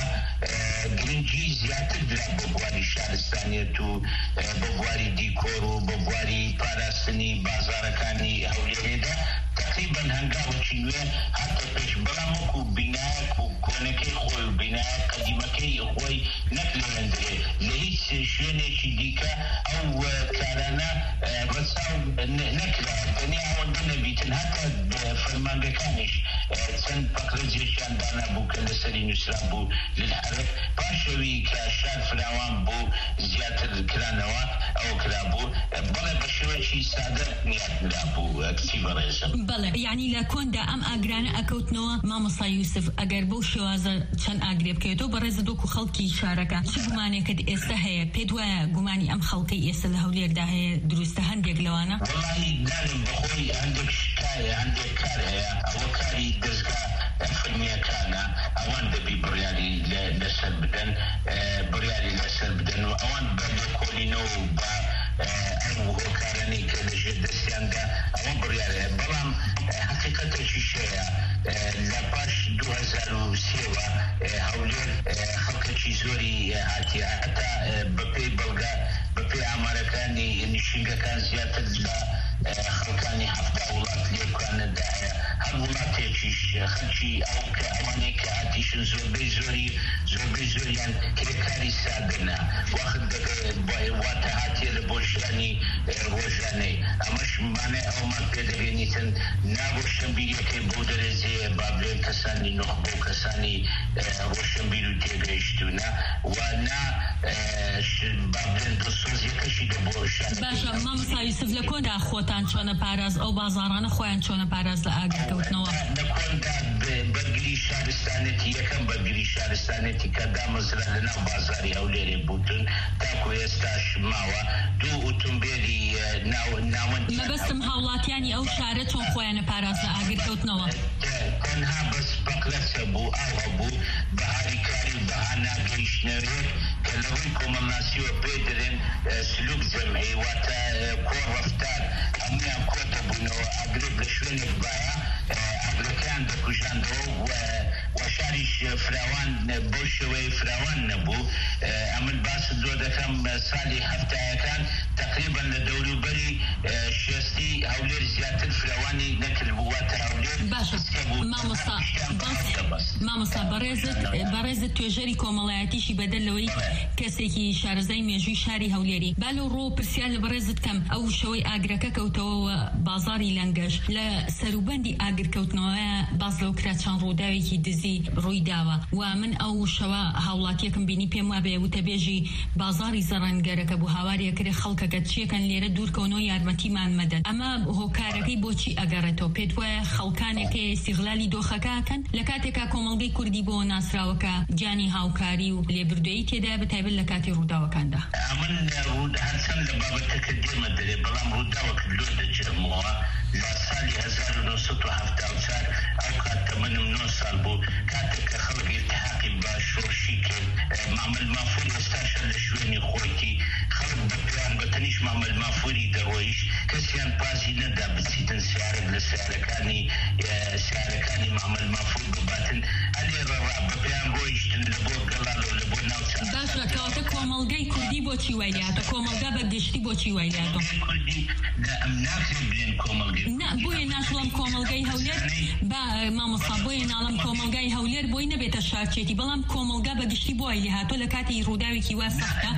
گرنگی زیاتر درا بە بواری شارستانیەت و بە بواری دیکۆر و بە بواری پاراستنی بازارەکانی هەولێرێدا تقریبا هەنگاوەکی نوێ هاتە پێش بەڵام وەکو بینایەک و کۆنەکەی خۆی و بینایەک قەدیمەکەی خۆی نەک لەوێندرێ لە هیچ شوێنێکی دیکە ئەو کارانە ڕەچاو نەکرا تەنیا ئەوەندە نەبیتن هاتە فەرمانگەکانیش چەند پەقرەجێکیان دانا بوو کە لەسەری نووسرا بوو للحرف پاشەوی کە شار فراوان بوو زیاتر کرانەوە ئەو کرا بوو بەڵێ بە شێوەیەکی سادە نیاترا بوو کچی بەڕێزم. بەڵێ یعنی لە کۆندا ئەم ئاگرانە ئەکەوتنەوە مامۆستا یوسف ئەگەر بەو شێوازە چەند ئاگرێ بکەوێتەوە بەڕێزە دۆکو خەڵکی شارەکە چ گومانێکت ئێستا هەیە پێت وایە گومانی ئەم خەڵکەی ئێستا لە هەولێردا هەیە دروستە هەندێک لەوانە؟ وەڵاهی دارم بەخۆی هەندێک شتایە هەندێک کار هەیە ئەوە کاری دەستگا فەرمیەکانە ئەوان دەبی بڕیاری لەسەر بدەن بڕیاری لەسەر بدەن و ئەوان بە لێکۆڵینەوە و بە ئەو هۆکارانەی کە لەژێر دەستیاندا ئەوە بڕیارەیە بەڵام حقیقەتێکی شەیە لە پاش دوو هەزار و سێوە هەولێر خەڵکێکی زۆری هاتیە هەتا بەپێی بەڵگا بەپێی ئامارەکانی نیشینگەکان زیاتر لە خەڵکانی هەفتا وڵات لێکوانەدا هەیە هەر وڵاتێکیش خەڵکی ئەو کە ئەوانەی کە هاتیشن زۆربەی زۆری زۆربەی زۆریان کرێکاری سادەنا وەخت واتە هاتیە لە بۆ ژیانی ڕۆژانەی ئەمەش مانای ئەومان پێ دەگەێنیتن نابۆ شەمبیریەکەی بۆ دەرەجێ با بڵێن کەسانی نۆخ بۆ کەسانی ڕۆشنبیر و تێگەیشتوونە و نا با بڵێن دڵسۆزیەکەشی لە بۆ شان. باشە مامۆستا یوسف لە کۆندا خۆتان چۆنە پاراز ئەو بازاڕانە خۆیان چۆنە پاراز لە ئاگرکەوتنەوە؟ لە کۆندا بەرگری شارستانێتی یەکەم بەرگری شارستانێتی کە دامەزرا لەناو بازاری هەولێرێ بوتن تاکو ئێستاش ماوە دوو ئۆتۆمبێلی ناوەند مەبەستم هاوڵاتیانی ئەو شارە چۆن خۆیانە پاراز لە ئاگرکەوتنەوە؟ تەنها بەس بەقلەسە بوو ئاوە بوو بە هاریکاری و بەها ناگەیشتنەوێت کە لەوەی کۆمەڵناسیوە پێ دەرێن سلوک جەمعی واتە کۆڕەفتار هەمویان کۆتە بوونەوە ئاگرێک لە شوێنێک باە ئاگرەکان دەکوژاندەوە و شاریش فراوان بۆ شێوەی فراوان نەبوو. ئەمن باست زۆر دەکەم ساڵی هەفتایەکان تقریبا لە دەوروبەری شێستی هەولێر زیاتر فراوانی نەکرد بوو واتە هەولێر مامۆستا بەڕێزت توێژەری کۆمەڵایەتیشی بەدەلەوەی کەسێکی شارەزای مێژووی شاری هەولێری با لەو ڕۆ پرسیار لە بەڕێزت کەم ئەو شەوەی ئاگرەکە کەوتەوە بازاری لەنگەش لە سەروبەندی ئاگرکەوتنەوەیە باز لەو کرا چەند ڕووداوێکی دزی ڕووی داوە و من ئەو شەوە هاوڵاتیەکم بینی پێم وابێ وتەبێژی بازاری زەڕەنگەرەکە بوو هاوارە کرێ خەڵکەکە چیەکەن لێرە دوورکەونەوە یارمەتیمان مەدەن ئەمە هۆکارەکەی بۆچی ئەگەڕێتەوە پێت وایە خەڵکانێکە استیغلالی دۆخەکەکەن لە کاتێکا کۆمەڵگەی کوردی بۆ ناسراوەکە گیانی هاوکاری و لێبوردویی تێدا بەتایبەت لە کاتی ڕووداوەکاندا ئەمن هەرچەند لە بابەتەکە دێمە دەرێ بەڵام ڕووداوەکە لۆ دەجێمەوە لە ساڵی هەزار و نۆسەد و هەفتا و چوار ئەو کات تەمەنم نۆ ساڵ بوو کاتێک کە خەڵک ئیلتحاقی بە شۆڕشی کرد مامەل مافوور ئێستاشە لە شوێنی خۆیتی خەڵک بەپیان بەتەنیش مامەل مافووری دەڕۆیش کەسیان پازی نەدا بچیتن سیارەک لە سیارەکانی سیارەکانی مامەل مافوور بباتن ئەلێ ڕەڕا بەپیان ڕۆیشتن لە بۆ گەڵاڵ و لە بۆ باشە کەواتە کۆمەڵگەی کوردی بۆچی وایلاتە کۆمەڵگا بەگشتی بۆچی وایلاتە بۆیە ناشڵم کۆمەڵگەی هەولێر با مامۆستا بۆیە ناڵم کۆمەڵگای هەولێر بۆی نەبێتە شارچێتی بەڵام کۆمەڵگا بەگشتی بۆ وای لێهاتۆ لە کاتی ڕووداوێکی وا سەختە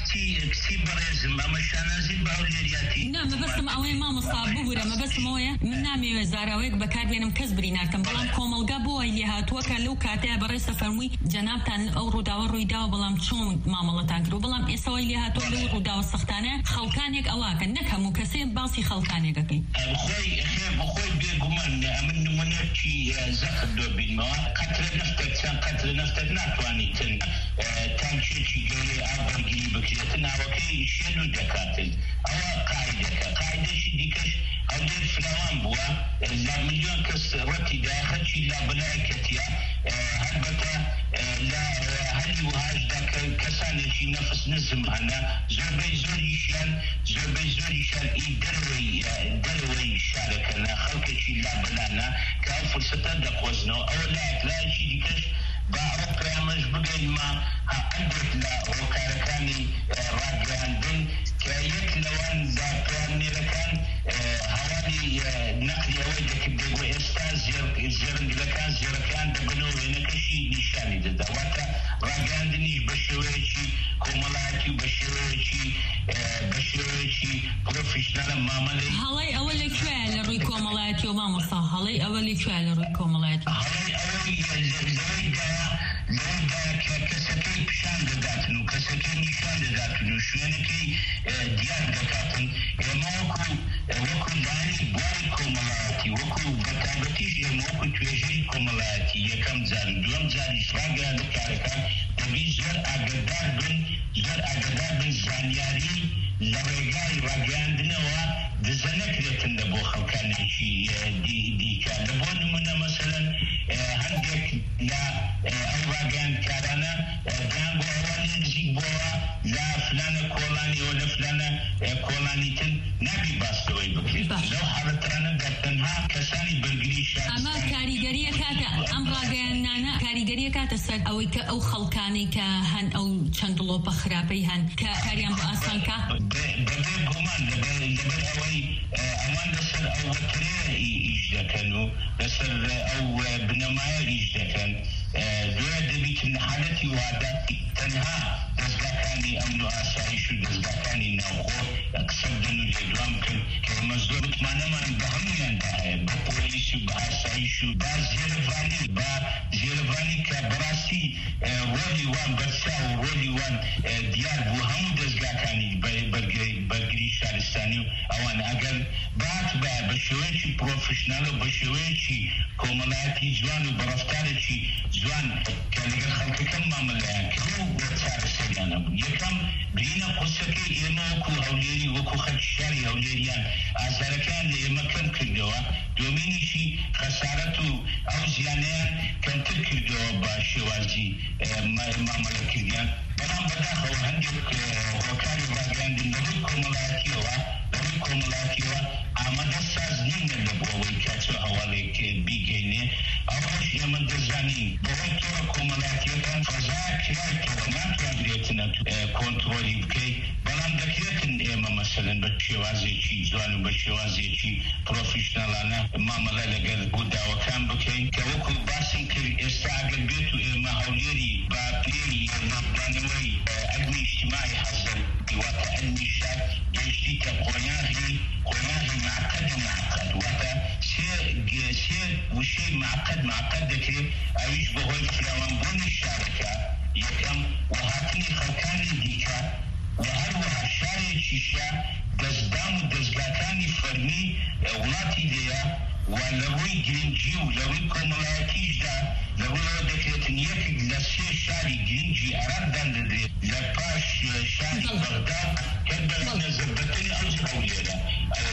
نا مەبەستم ئەوەیە مامۆستا ببوورە مەبەستم ئەوەیە من نامەوێت زاراوەیەک بەکاربێنم کەس بری ناکەم بەڵام کۆمەڵگا بۆ وای لێهاتووە کە لەو کاتەیە بەڕێستە فەرمووی جەنابتان ئەو ڕووداوە ڕوویداوە بەڵام چۆن مامەڵەتان کرد بەڵام ئێستا وای لێهاتۆ لەو ڕووداوە سەختانە خەڵکانێک ئەواکەن نەک هەموو کەسێ باسی خەڵکانێکەکەین خۆی بخۆی بێگومان ئەمن نمونەکی زەخت دۆبینەوە قەترە نەفتێک چەند قەترە نەفتێک ناتوانیتن تانکێکی گەورەی ئابەرگیری بکرێتن ناوەکەی شێن و دەکاتن ئەوە قاعدەکە قاعدەشی دیکەش هەولێر فراوان بووە لا ملیۆن کەس ڕەتی دایە خەلکی لا بەلایەکەتیە هەلبەتە لە هەلی وهاشدا کەسانێکی نەفس نزم هەنا زۆربەی زۆریشیان زۆربەی زۆریشیان ئی دەرەوەی دەرەوەی شارەکەنە خەڵکێکی لا بەلانە کە ئەو فرسەتە دەخۆزنەوە ئەوە لایەک لایەکی دیکەش با ئەو پەیامەش بگەینمە هەندێک لە هۆکارەکانی ڕاگەیاندن کە یەک لەوان دا پەیامنێرەکان هەواری نەقلی ئەوەی دەکرد بۆ ئێستا زێرنگەکان زێرەکان دەبنەوە وێنەکەشی نیشانی دەدا واتە ڕاگەاندنیش بە شێوەیەکی کۆمەڵایەتی و بە شێوەیەکی بە شێوەیەکی پرۆفیشنەلە مامەلەی هەڵەی ئەوە لەکوێیە لە ڕووی کۆمەڵایەتی و مامۆستا هەڵەی ئەوە لەکوێیە لە ڕووی کۆمەڵایەتی هەڵەی ئەوەی لەوەیدایە لەوەیدایە کە کەسەکەی پیشان دەداتن و کەسەکەی نیشان دەداتن و شوێنەکەی دیار دەکاتن ئێمە وەکو وەکو لانی بواری کۆمەڵایەتی وەکو بەتابەتیش ئێمە وەکو توێژەی کۆمەڵایەتی یەکەم جار و دووەم جاریش ڕاگەیاندە کارەکان دەبی زۆر ئاگادار بن زۆر ئاگادار بن زانیاری لە ڕێگای ڕاگەیاندنەوە دزە نەکرێتن لە بۆ خەڵکانێکی دیکە لە بۆ نمونە مەسەلەن هەندێک لە ئەو ڕاگەیاندکارانە دەیان بۆ ئەوان نزیک بۆەوە لە فلانە کۆڵانیەوە لە فلانە کۆڵانیتن نابی باستەوەی بکرێت لەو حاڵەتانەدا تەنها کەسانی بەرگری شارستانی ئەمە کاریگەریە کاتە ئەم ڕاگەیاندانە کاریگەریە کاتە سەر ئەوەی کە ئەو خەڵکانەی کە هەن ئەو چەند دڵۆپە خراپەی هەن کە کاریان بۆ ئاسانکە بەبێ گومان لەبەر ئەوەی ئەوان لەسەر ئەو وەترێ ئیش دەکەن و لەسەر ئەو بنەمایە ئیش دەکەن دوێ دەبیتن لە حالەتی وادا تەنها دەستگاکانی ئەمن و ئاسایش و دەستگاکانی ناوخۆ قسە بدەن و لێدوام بکەن کە ئێمە زۆر متمانەمان بە هەمویاندا هەیە بە پۆلیس و بە ئاسایش و با زێرەڤانی با زێرەڤانی کە بەڕاستی ڕۆلی وان بەرچا و ڕۆلی وان دیار بوو هەموو دەستگاکانی بەرگری شارستانی و ئەوان ئەگەر بات بە شێوەیەکی پرۆفشنال و بە شێوەیەکی کۆمەڵایەتی جوان و بەڕەفتارێکی جوان کە لەگەڵ خەڵکەکەم مامەلەیان کرد و چارەسەریانە بوو یەکەم برینە قورسەکەی ئێمە وەکو هەولێری وەکو خەڵکی شاری هەولێریان ئازارەکان لە ئێمە کەم کردەوە دومینیشی خەسارەت و ئەو زیانەیان کەمتر کردەوە بە شێوازی مامەلەکردیان بەڵام بەداخەوە هەندێک هۆکاری ڕاگەیاندن لەڕووی کۆمەڵایەتیەوە لەڕووی کۆمەڵایەتیەوە ئامادە ساز نینە لە بۆ ئەوەی کە چۆن هەواڵێک بیگەینێ ئەوەش ئێمە دەزانین بەوەی تۆڕە کۆمەڵایەتیەکان فەزای کرایەوە ناتوانرێتنە کۆنتڕۆلی بکەیت بەڵام دەکرێتن ئێمە مەسەلەن بە شێوازێکی جوان و بە شێوازێکی پرۆفیشناڵانە مامەڵە لەگەڵ بۆداوەکان بکەین کە وەکو باسم کرد ئێستا ئەگەر بێت و ئێمە هەولێری با پێی لەدانەوەی علمی اجتماعی حەزر واتە علمی شار گەشتیتە قۆناغی قۆناغی معقد معقد واتە سێ وشەی معقد معقد دەکرێت ئەویش بەهۆی فراوانبوونی شارەکە یەکەم وهاتنی خەڵکانی دیکە و هەروەها شارێکیشە دەستدام و دەستگاکانی فەرمی وڵاتی لێیە و لە ڕووی گرنگی و لە ڕووی کۆمەڵایەتیشدا لە ڕوویەوە دەکرێتن یەکێک لە سێ شاری گرنگی عێراقدان دەدرێت لە پاش شاری بەغداد کە بە نەزەربەتنی ئەوج هەولێرە ئەوە دەکرێت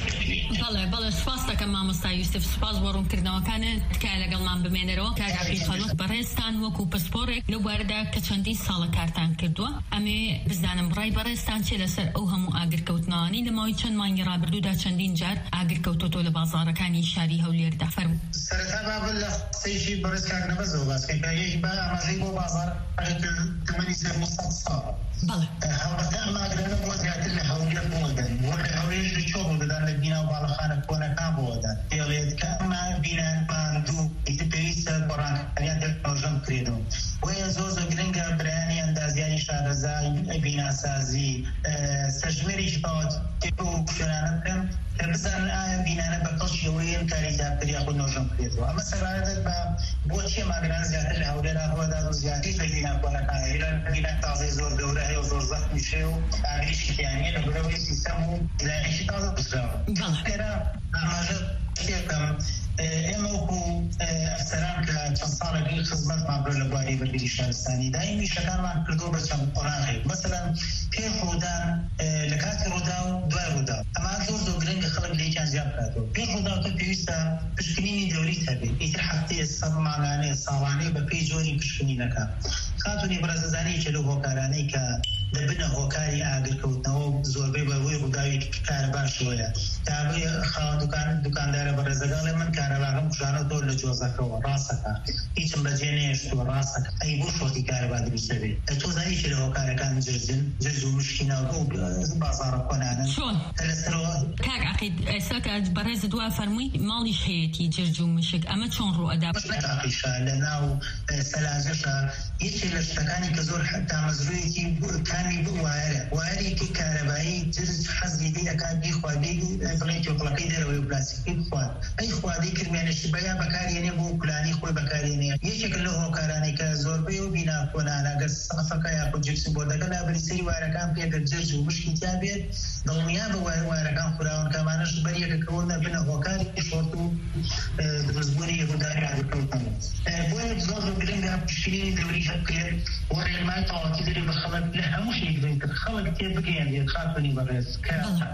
بەڵێ بەڵێ سپاس دەکەم مامۆستا یوسف سپاس بۆ ڕوونکردنەوەکانت تکایە لەگەڵمان بمێنەرەوە کاگاقی خەڵک بەڕێستان وەکو پسپۆرێک لەو بارەدا کە چەندین ساڵە کارتان کردووە ئەمێ بزانم ڕای بەڕێستان چێ لەسەر ئەو هەموو ئاگرکەوتنەوەی لە ماوەی چەند مانگی ڕابردوودا چەندین جار ئاگرکەوتۆتۆ لە بازاڕەکانی شاری هەولێردا فەرموو. سەرەتا بابل لە قسەیشی بەڕێز کاک نەبەزەوە باسکەکە یەک بە ئاماژەی بۆ بازاڕ تەمەنی سێ سەد ساڵ بەڵێ هەڵبەتە ئەم ئاگرانە بۆ زیاتر لە هەولێر بۆدەن وە لە هەولێرش لە چۆ بۆدەدان لە بینا و باڵەخانە کۆنەکان بۆدەن دەڵێت کە ئەمە بینان دوو ئیتر پێویستە گۆڕانکاریان دەژەم بکرێتەوە وەیە زۆر زۆر گرنگە برایانی ئەندازیاری شارەزای بیناسازی سەرژمێریشی پاوەتی بۆ شوێنانە بکەن کە بزانن ئایا بینانە بە کەڵشیەوەی ئەم کاری زیاتر یاخود نۆژەم بکرێتەوە ئەمە سەرایەت بە بۆچی ئەم ئاگران زیاتر لە هەولێرا ڕۆدا و زیاتر لە بینا کۆنەکان هێران بینا تازەی زۆر گەورە هەیە و زۆر زەخمی شێ و ئاگریشی تیانیە لە بەرەوەی سیستەم و دیزاینێکی تازە بسراوە ئێرە ئاماژە شتێکم ئێمە وەکو ئەفسەران کە چەند ساڵێکی خزمەتمان بڕ لە بواری بەرگری شارستانی دایمی شەکانمان کردووە بە چەند قۆناغێک مەسەلەن پێش ڕۆدان لە کاتی ڕۆدا و دوای ڕۆدا ئەمە زۆر زۆر گرنگە خەڵک لێکیان زیاد بکاتەوە پێش ڕۆداوەکە پێویستە پشکنینی دەوریت هەبێت ئیتر هەفتەیە سەد مانگانەیە ساڵانەیە بە پێی جۆری پشکنینەکە خاتونی بەرەزەزانەیەکە لەو هۆکارانەی کە دەبنە هۆکاری ئاگرکەوتنەوە زۆربەی بەڕووی ڕووداوی کارە باشەوەیە دابێ خاوەن دوکاندارە بەڕێزەگاڵێ من کارەباغم کوژانە دۆر لە جۆزەکەەوە ڕاستەکە هیچم بەجێ نێشتووە ڕاستەکە ئەی بۆ شۆتی کارەبا دروستە بێت تۆزانیکی لە هۆکارەکان جرجن جرج و مشکینە و بازاڕە کۆنانن لەسەرەوە کاک عەقید ئێستا کە بەڕێز دوا فەرمووی ماڵیش هەیەی جرج و مشک ئەمە چۆن ڕوو ئەدا عەقیشە لە ناو سەلاجەشە یەکێ لە شتەکانی کە زۆر تامەزروویەکی کامی وایرە وایرێکی کارەبایی جرج حەزی دێ ئەکات بیخوادەی بڵێن تۆپڵەکەی دەرەوەی پلاستیکی بخوات ئەی خوادەی کرمێنشی بەیا بەکارێنێ بۆ پلانی خۆی بەکارێنێ یەکێکە لە هۆکارانەی کە زۆربەی و بینا کۆنانە گەر سەقفەکە یاخود جیپسی بۆردەکە لابریسەری وایرەکان پێگەر جرج و مشکی تا بێت دڵنیا بە وایرەکان خوراون کەمانەش بەریەکەکەەوە نەبنە هۆکاری شۆرت و دروستبوونی یەکوداری ئاگرکەوتنەوە بۆیە زۆر گرنگە پشکنینی دەوری هەبکرێت و ڕێنمای تەواوەتی دەری بە خەڵک لە هەموو شتێک بێت خەڵک تێبگەیەنێت خاتونی بەڕێز کە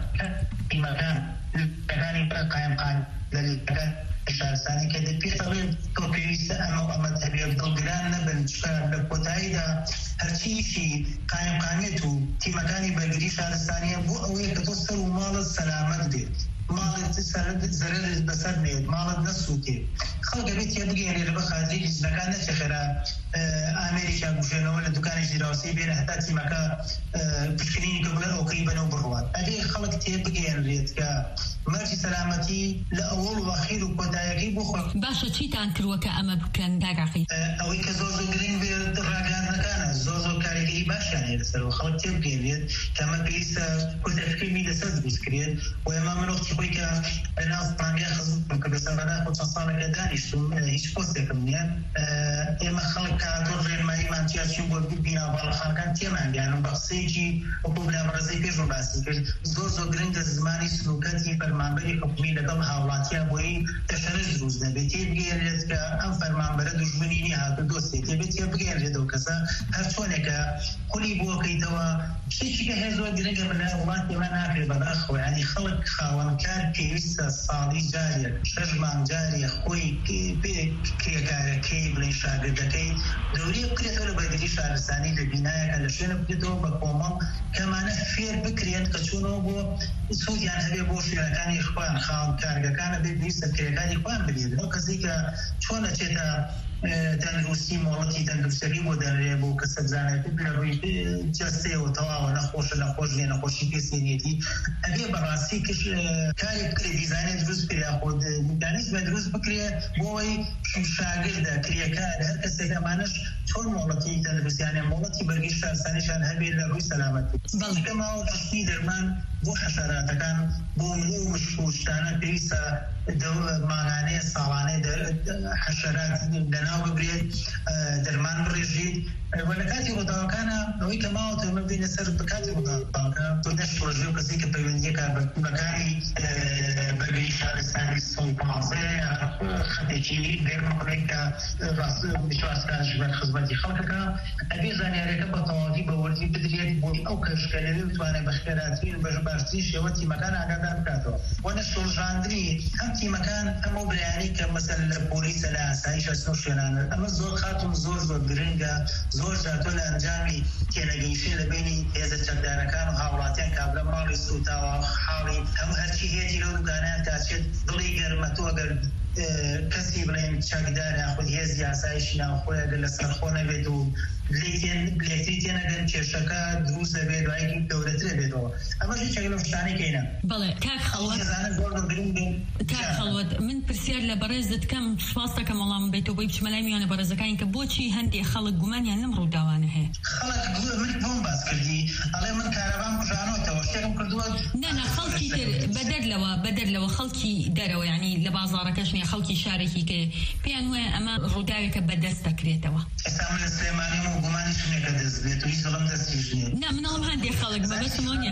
قیمەکان لەکانی قایمقان لەلەکان شارستانی کە دەپێتەڵێت تۆ پێویستە ئەمە و ئەمە هەبێت دڵگران نەبن لە کۆتاییدا هەرچیشی قایمقامێت و تیمەکانی بەرگری شارستانیە بۆ ئەوەیە کە تۆ سەر و ماڵت سەلامەت بێت ماڵت زەرەرت بەسەر نێت ماڵت نەسووتێت خەڵک دەبێت تێبگەێنێ لە بە خاتری جنەکان نەچەخێرا ئامێریکا بژێنەوە لە دوکانێکی دراوسی بێنە هەتا تیمەکە پشکنینی کە بڵێ ئەوکەی بەنەو بڕوات ئەبێ خەڵک تێبگەێنرێت کە مەرجی سەلامەتی لە ئەوڵ و ئەخیر و کۆتاییەکەی بۆ خۆ باشە چیتان کردووە کە ئەمە بکەن داگاقی ئەوەی کە زۆر زۆر گرنگ بێت ڕاگەاندنەکانە زۆر زۆر کارێگەری باشیان هەیە لەسەرەوە خەڵک تێبگەێنرێت کە ئەمە پێویستە کورتەفکەمی لەسەر دروستکرێت و ئێمە مرۆڤی خۆی کە لەناو زمانگە خزمم کە بەسەربەدا خۆ چەند ساڵێکە دانیشتوم هیچ پۆستێکم نییە ئێمە خەڵک کە تۆ ڕێنماییمان چیاچین بۆ بینا باڵەخانەکان تێمانگەیانم بە قسەیەکی وەکو بلامەڕێزەی پێشم باسی کرد زۆر زۆر گرنگە زمانی سنووکەتی فەرمانبەری حکومی لەگەڵ هاوڵاتیە بۆی تەشەرش دروست دەبێت تێبگەێنرێت کە ئەم فەرمانبەرە دوژمنی نیە هاتو دۆستێت دەبێت تێبگەێنرێت ئەو کەسە هەر چۆنێکە خولی بۆکەیتەوە شتێکی کە هەیە زۆر گرنگە لە وڵاتی ئێمە ناکرێت بەداخەوە ینی خەڵک خاوەنکار پێویستە ساڵی جارێک شەش مانگ جارێک خۆی کرێکارەکەی بڵێن شاگردەکەی دەوریە بکرێتەوە لە بەرگری شارستانی لە بینایەکە لە شوێنە بکرێتەوە بە کۆمەڵ کەمانە فێر بکرێت کە چوونەوە بۆ سوودیان هەبێ بۆ شوێنەکانی خۆیان خاوەن کارگەکانە بێت پێویستە کرێکاری خۆیان بێت ئەو کەسی کە چۆن ئەچێتە تەندروستی مۆڵەتی تەندروستەکەی بۆ دەرێ بۆ کەسە بزانێت لە ڕووی جەستەیەوە تەواوە نەخۆشە نەخۆش لێ نەخۆشی پێسێنێتی ئەبێ بەڕاستی کاری بکرێ دیزانێت دروست بکرێ خۆ میکانیزمە دروست بکرێ بۆی شاگردە کرێکار هەر کەسێک ئەمانەش چۆن مۆڵەتی تەندروستیانە مۆڵەتی بەرگری شارستانیشان هەبێت لە ڕووی سەلامەتی بەڵکەماوە پشتی دەرمان بۆ حەشەراتەکان بۆ ملو و مشکوشتانە پێویستە ماهانەیە ساڵانەیە حەشەرات لەناو ببرێت دەرمان بڕێژیت و لە کاتی ڕۆداوەکانە ئەوەی کە ماوەتە مە بینە سەر بکاتی ڕۆداوەکە تۆ نەش پرۆژێ و کەسی کە پەیوەندیەکە بەکاری بەرگری شارستانی سەڵ پانزە خەتی کاتێکی گەرمەڵێکە ڕاست بچواسکاش بەر خزمەتی خەڵکەکە ئەبێ زانیاریەکە بە تەواوی بە وەرزی بدرێت بۆی ئەو کەشکە لەوێ بتوانێت بە خێراترین بە باشترین شێوە تیمەکان ئاگادار بکاتەوە وەنە شۆژاندنی ئەم تیمەکان ئەمە بەیانی کە مەسەل لە پۆلیسە لە ئاسایش ئەچنە و شوێنانە ئەمە زۆر خاتم زۆر زۆر گرنگە زۆر جاتۆ لە ئەنجامی تێنەگەیشتن لە بینی هێزە چەکدارەکان و هاوڵاتیان کابرا ماڵی سوتاوە حاڵی هەموو هەرچی هێتی لەو دوکانیان تاچێت دڵی گەرمە تۆ ئەگەر کەسی بڵێن چاکدارە خود هێزی ئاسایشی ناوخۆیە گەر لەسەر خۆ نەبێت و بلێتی تێنەگەن کێشەکە دروستە بێت دوایەکی گەورەترە بێتەوە ئەمەش هیچێک لەو شتانەی کەینە بەڵێ کاک خەڵوەت کاک خەڵوەت من پرسیار لە بەڕێزت کەم سوپاس دەکەم وەڵام بیتەوە بۆی بچمە لای میوانە بەڕێزەکانی کە بۆچی هەندێک خەڵک گومانیان لەم ڕووداوانە هەیە خەڵک من بۆم باس کردی ئەڵێ من کارەبام کوژانەوەتەوە شتێکم کردووە نانا خەڵکی تر بەدەرلەوە بەدەرلەوە خەڵکی دەرەوە یعنی لە بازاڕەکەش نیە خەڵکی شارێکی کە پێیان وایە ئەمە ڕووداوێکە بەدەست دەکرێتەوە ئێستا من لە سلێمانی و گومانی شنێکە دەست بێت و هیچ دڵم دەستیش نییە نا منەڵم هەندێک خەڵک بەبەستم وانە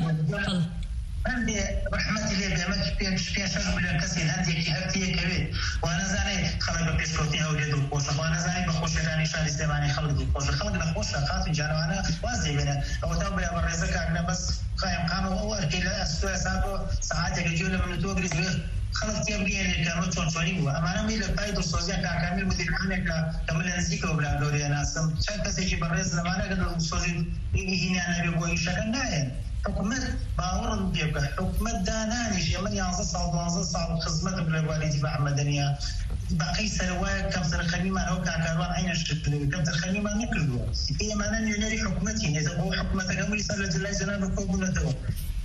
هەندێ ڕەحمەتی لێ بێ پێش پێشەش بلێن کەسی هەندێکی هەفتەیەکەوێت وا نەزانێت خەڵک بە پێشکەوتی هەولێر دڵخۆشە وا نەزانێت بە خۆشیەکانی شاری سلێمانی خەڵک دڵخۆشە خەڵک نەخۆشە خافی جانەوانە واز دەبێنە ئەوە تا بێ بە ڕێزە کارنە بەس قایم قامەوە ئەو ئەرکەی لە ئەستۆە ساکۆ سەعاتێکە گوێ لە منوتۆ گریز بێ خەڵک تێبگەێنێت کەمە چۆنچۆنی بووە ئەمانە می لە پای دڵسۆزیان کاکامل مدیرخانێکە کە من لە نزیکەوە بلا گەورەیە ناسم چەند کەسێکی بەڕێز لەمانەکە دڵسۆزی هینیان نەبێ بۆ ئیشەکە نایەن حکومت باوەڕم پێ بکە حکومت دانانیش من یانزە ساڵ دوانزە ساڵ خزمەتم لە والیدی بە ئەحمەدەنیا باقی سەرەوایە کەم سەرخەمیمان ئەو کاکاروان عینە شکردوی کەم سەرخەمیمان نەکردووە ئێمانە نوێنەری حکومەتی نێتە بۆ حکومەتەکە ملی سەر لە جلای جەنابە کۆبوونەتەوە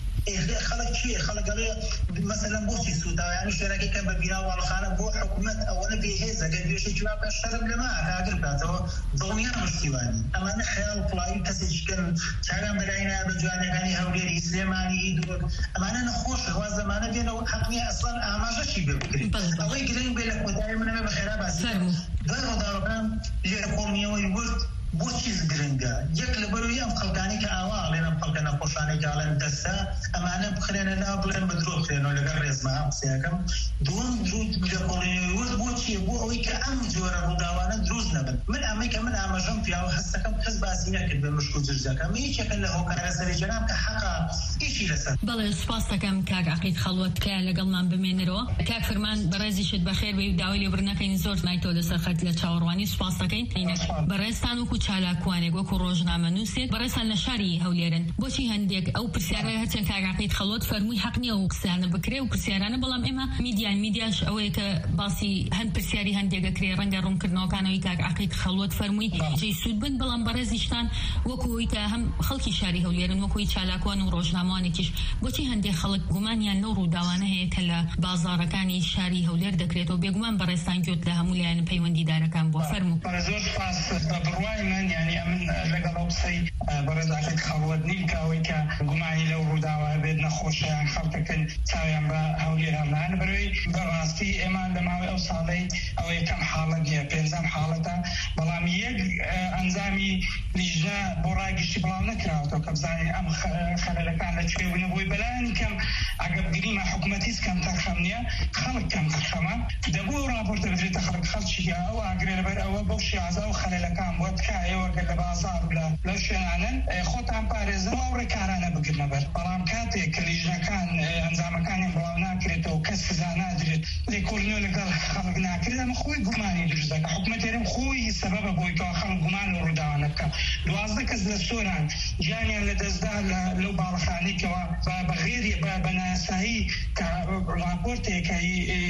خەڵک چیە خەڵکەڵێ مەسەلەن بۆچی سوتاویانی شوێنەکەی کەم بە بینا واڵخانە بۆ حکومەت ئەوەنە بێهێزە گەر گوێشێکی وا بکە شەرم لەما ئاگر بکاتەوە دڵنیا مشتیوانی ئەمانە خەیاڵ پڵاوی کەسێکیکەن چاگان بەلاینا بە جوانەکانی هەولێری سلێمانی دووەک ئەمانە نەخۆشە وا زەمانە بێنەوە حەقنی ئەسڵان ئاماژەشی بێ بکرێت ئەوەی گرنگ بێ لە کۆتایی منەبێ بە خێرا باسی دوای ڕۆداوەکان لێ کۆڵنیەوەی ورد بۆچی گرنگە یەک لە بەروی ئەم خەڵکانی کە ئاوا ئاڵێنە خەڵکە نەخۆشانەی کاڵێن دەستا ئەمانە بخرێنە لا بڵێن بە درۆ بخرێنەوە لەگەڵ ڕێزمە ئەم قسەیەکەم دووەم لە کۆڵنیەوەی ورد بۆچیە بۆ ئەوەی کە ئەم جۆرە ڕووداوانە دروست نەبن من ئەمەی کە من ئاماژەم پیاوە هەستەکەم کەس باسی نەکرد بە مشک و جرجەکە ئەمە هیچێکە لە هۆکارە سەری جەناب کە حەقا ئیشی لەسەر بەڵێ سوپاس دەکەم کاک عەقیل خەڵوەت کە لەگەڵمان بمێنەرەوە کاک فرمان بەڕێزیشت بەخێر بێ و داوای لێبوردنەکەین زۆر مایتۆ لەسەر خەت لە چاوەڕوانی سوپاس دەکەین بەڕێستان وەکو چالاکوانێک وەکو ڕۆژنامە نووسێت بەڕێستان لە شاری هەولێرن بۆچی هەندێک ئەو پرسیارە هەرچەند کاک عەقیل خەڵوەت فەرمووی حەق نییە و قسەیانە بکرێ و پرسیارانە بەڵام ئێمە میدیان میدیاش ئەوەیە کە باسی هەند پرسیاری هەندێکەکرێ ڕەنگە ڕوونکردنەوەکانەوەی کاک عەقیل خەڵوەت فەرمووی جێی سوود بن بەڵام بەڕێزیشتان وەکوی کە هەم خەڵکی شاری هەولێرن وەکوی چالاکوان و ڕۆژنامەوانێکیش بۆچی هەندێک خەڵک گومانیان لەو ڕووداوانە هەیە کە لە بازاڕەکانی شاری هەولێر دەکرێتەوە بێگومان بەڕێستان گوێت لە هەموو لایەن پەیوەندیدارەکان بۆ فەرموو زۆر سپاس بڕوای من یعنی ئەمن لەگەڵ ئەو قسەی بەڕێز عەقیل خەڵوەت نیم کە ئەوەی کە گومانی لەو ڕووداوە بێت نەخۆشیان خەڵکەکەن چاویان بە هەولێر هەمنان بەروەی بەڕاستی ئێمە لە ماوەی ئەو ساڵەی ئەوە یەکەم حاڵەت نیە پێنجەم حاڵەتە بەڵام یەک ئەنجامی لیژنە بۆ ڕاگشتی بەڵام نەکراوەتەوە کە بزانین ئەم خەلەلەکان لەکوێ بوونە بۆی بەلایانی کەم ئەگەر بگریمە حکومەتیش کەم تەرخەم نییە خەڵک کەم تەرخەمە دەبوو ڕاپۆرتە بدرێتە خەڵک خەڵکی ئەو ئاگرێ لەبەر ئەوە بەو شێوازە و خەلەلەکان بۆ تکایەوە گەر لە بازاڕ لە لەو شوێنانن خۆتان پارێزنەوە ئەو ڕێکارانە بگرنە بەر بەڵام کاتێک کە لیژنەکان ئەنجامەکانیان بڵاو ناکرێتەوە کەس سزا نادرێت لێکۆڵینەوە لەگەڵ خەڵک ناکرێت ئەمە خۆی گومانی دروست دەکات حکومەت هێرم خۆی سەبەبە بۆی کە خەڵک گومان لە ڕووداوانە بکات دوازدە کەس لە سۆران گیانیان لە دەستدا لەو باڵەخانەیەکەوە بە غێری بە ناسایی کە راپۆرتێکە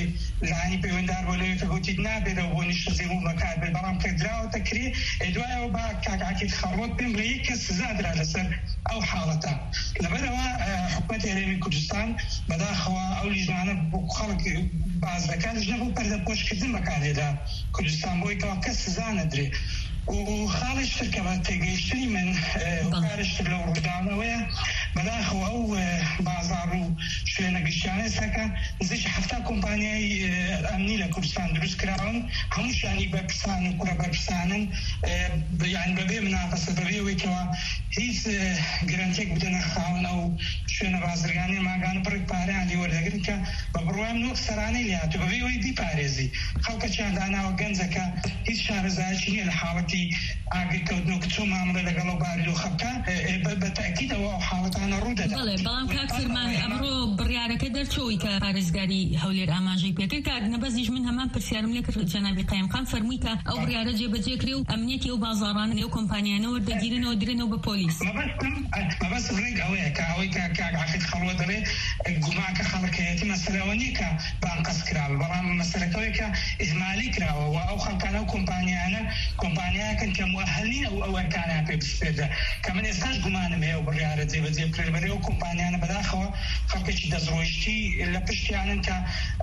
لانی پەیوەنددار بۆ لەوێ کە گوتیت نابێتەوە بۆ نیشتە زێبوو بەکار بێت بەڵام کە دراوەتە کرێ دوایەوە بە کاک عەقیل خەڵوەت پێم بڵێ یەک کەس سزا درا لەسەر ئەو حاڵەتە لەبەرەوە حکومەت هەرێمی کوردستان بەداخەوە ئەو لیژنانە بۆ خەڵک باز دەکات لیژنە بۆ پەردەپۆشکردن بەکارهێدا کوردستان بۆی کەەوە کەس سزا نەدرێ و خاڵش تر کە بە تێگەیشتنی من هۆکارشتر لەو ڕووداوانەوەیە بەداخەوە ئەو بازار و شوێنە گشتیانە سەکە نزیک حەفتا کۆمپانیای ئەمنی لە کوردستان دروست کراون هەمووشانی بەرپرسان و کوڕە بەرپرسانن یان بەبێ مناقەسە بەبێەوەیەوە هیچ گرنتێک بدەنە خاوەن ئەو شوێنە بازرگانی ماگان بڕێک پارەیان وەردەگرن کە بە بڕوام نۆک سەرانەی لاتو بەبێ ئەوەی بیپارێزی خەڵکە چیان داناوە گەنجەکە هیچ شارەزایەکی نییە لە حاڵەتی ئاگرکەوتنەوە کە چۆ مامەڵە لەگەڵ ئەو باری و خەبکە بەتەکیدەوە ئەو حاڵەتانە ڕوودەدات. بەڵێ بەڵام کاک فرمان ئەمڕۆ بڕیارەکە دەرچۆی کە پارێزگاری هەولێر ئاماژەی پێکرد کاک نەبەزیش من هەمان پرسیارم لێ کرد جەنابی قایمقان فەرمووی کە ئەو بڕیارە جێبەجێکرێ و ئەمنیەتی ئەو بازاڕانە ئەو کۆمپانیانە وەردەگیرنەوە درێنەوە بە پۆلیس. مەبەست ڕێک ئەوەیە کە ئەوەی کاک عەقیل خەڵوە دەڵێ گومانکە خەڵکەیەتی مەسەلەوە نییە کە بانقەس کراوە بەڵام مەسەلەکەوەی کە ئیهمالی کراوە و ئەو خەڵکانە و کۆمپانیانە کۆمپانیاکەن کە موەهەلین ئەو ئەوەکانیان پێ بسپێردە کە من ئێستاش گومانم هەیە و بڕیارە جێبەجێ بکرێت بەرێ ئەو کۆمپانیانە بەداخەوە خەڵکێکی دەستڕۆیشتی لە پشتیانن کە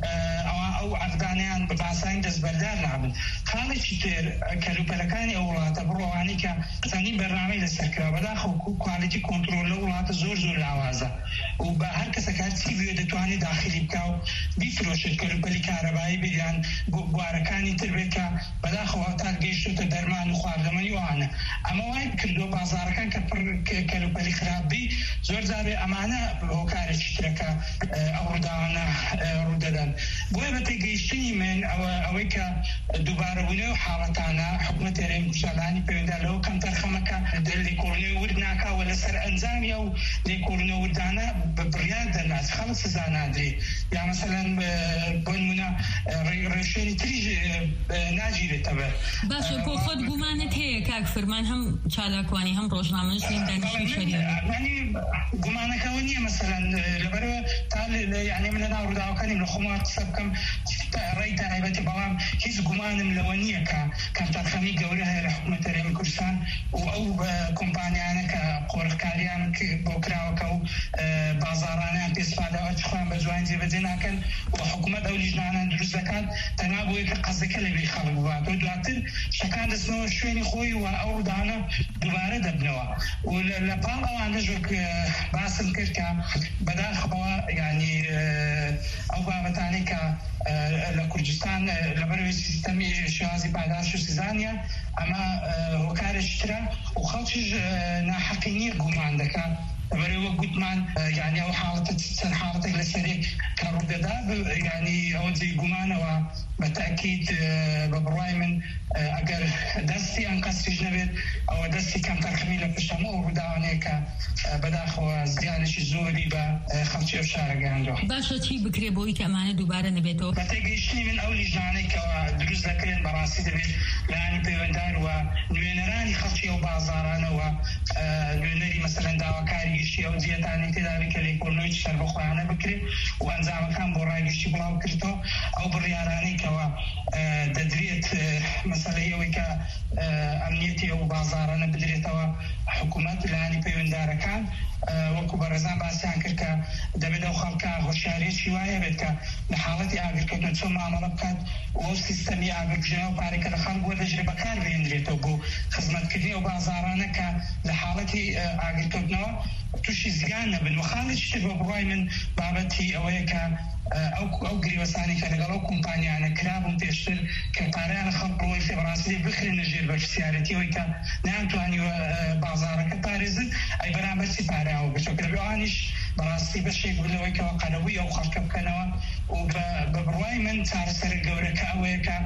ئەو عەقدانیان بە باساین دەستبەردار نابن. خاڵێکی تر کەلوپەلەکانی ئەو وڵاتە بڕۆوانی کە زەنی بەرنامەی لەسەرکراوە بەداخەوە کوالیتی کۆنتڕۆل لە وڵاتە زۆر زۆر لاوازە و بە هەر کەسێک هەر چی بوێ دەتوانێت داخلی بکە و بیفرۆشێت کەلوپەلی کارەبایی بریان بوارەکانی تر بێت کە بەداخەوە تا گەیشتوتە دەرمان و خواردەمەنی وانە. ئەمە وای کردووە بازارەکان کە کەلوپەلی خراپبی زۆر جارێ ئەمانە هۆکارێکی ترەکە ئەو ڕووداوانە ڕوودەدەن. بۆیە بە تێگەیشتنی من ئەوەی کە دووبارەبوونەوە و حاڵەتانە حکوومەت هەرێمی کوردستانی پەیوەندیدا لەوە کەم تەرخەمەکە لێکۆڵینەوەی ورد ناکاوە لەسەر ئەنجامی ئەو لێکۆڵینەوە وردانە بە بڕیار دەرناچ خەڵک سزا نادرێ یا مەسەلەن بۆ نمونە ڕێشێنی تریژ ناگیرێتە بەر. باشە بۆ خۆت گومانت هەیە کاک فرمان هەم چالاکوانی هەم ڕۆژنامەنووس دانیشتوی شەریعە گومانەکەەوە نییە مەسەلەن لەبەرەوە تا یعنی من لەناو ڕووداوەکانیم لە خۆمان قسە بکەم ڕێی تایبەتی بەڵام هیچ گومانم لەوە نییە کە کەمتەرخەمی گەورە هەیە لە حکوومەت هەرێمی کوردستان و ئەو کۆمپانیانە کە قۆڕکاریان بۆ کراوەکە و بازاڕانیان پێسپادەوە چخوان بە جوان جێبەجێ ناکەن و حکوومەت ئەو لیژنانیان دروست دەکات تەنها بۆیە کە قەزەکە لەبێ خەڵک بوات و دواتر شەکان دەستنەوە شوێنی خۆی و ئەو ڕووداوانە دووبارە دەبنەوە و لە پاڵ ئەوانە ژۆک باسم کرد کە بەداخەوە یعنی ئەو بابەتانی کە لە کوردستان لەبەرەوەی سیستەمی شێوازی پاداش و سزانیە ئەمە هۆکارێکی ترە و خەڵکیش ناحەقی نییە گومان دەکات لەبەرەوە گوتمان یعنی ئەو حاڵەتە چەند حاڵەتێک لەسەرێک کە ڕوودەدا یعنی ئەوە جێی گومانەوە بەتاکید بە بڕوای من ئەگەر دەستی ئەم قەسریش نەبێت ئەوە دەستی کەم تەرخەمی لە پشتەمە و ڕووداوانەیە کە بەداخەوە زیانێکی زۆری بە خەڵکی ئەو شارە گەیاندووە. باشە چی بکرێ بۆی کە ئەمانە دووبارە نەبێتەوە؟ بە تێگەیشتنی من ئەو لیژنانەی کەەوە دروست دەکرێن بەڕاستی دەبێت لایەنی پەیوەنددار و نوێنەرانی خەڵکی ئەو بازاڕانەوە نوێنەری مەسەلەن داواکاری گشتی ئەو جیەتانی تێدابێت کە لێکۆڵینەوەی شەر بەخۆیانە بکرێت و ئەنجامەکان بۆ ڕایگشتی بڵاو کردەوە ئەو بڕیارانەی کەەوە دەدرێت مەسەلەی ئەوەی کە ئەمنیەتی ئەو بازاڕانە بدرێتەوە حکوومەت لایەنی پەیوەنددارەکان وەکو بەڕێزان باسییان کرد کە دەبێت ئەو خەڵکە هۆشیارێکی وایە بێت کە لە حاڵەتی ئاگرکردن چۆن مامەڵە بکات و ئەو سیستەمی ئاگرکردنەوە و پارێکە لە خەڵک وەردەژرێ بەکار بهێنرێتەوە بۆ خزمەتکردنی ئەو بازاڕانە کە لە حاڵەتی ئاگرکردنەوە تووشی زیان نەبن و خاڵێکی تر بە بڕوای من بابەتی ئەوەیە کە ئەو گریوەسانی کە لەگەڵ ئەو کۆمپانیانە کرابوون پێشتر کە پارەیان خەڵک بڕۆی سێبڕاستی بخرێنە ژێر بەرپرسیارەتیەوەی کە نەیانتوانیوە بازاڕەکە پارێزن ئەی بەرامبەرچی پارەیەوە بچۆکە لەوانیش بەڕاستی بەشێک بلەوەی کەەوە قەرەبووی ئەو خەڵکە بکەنەوە و بە بڕوای من چارەسەرە گەورەکە ئەوەیە کە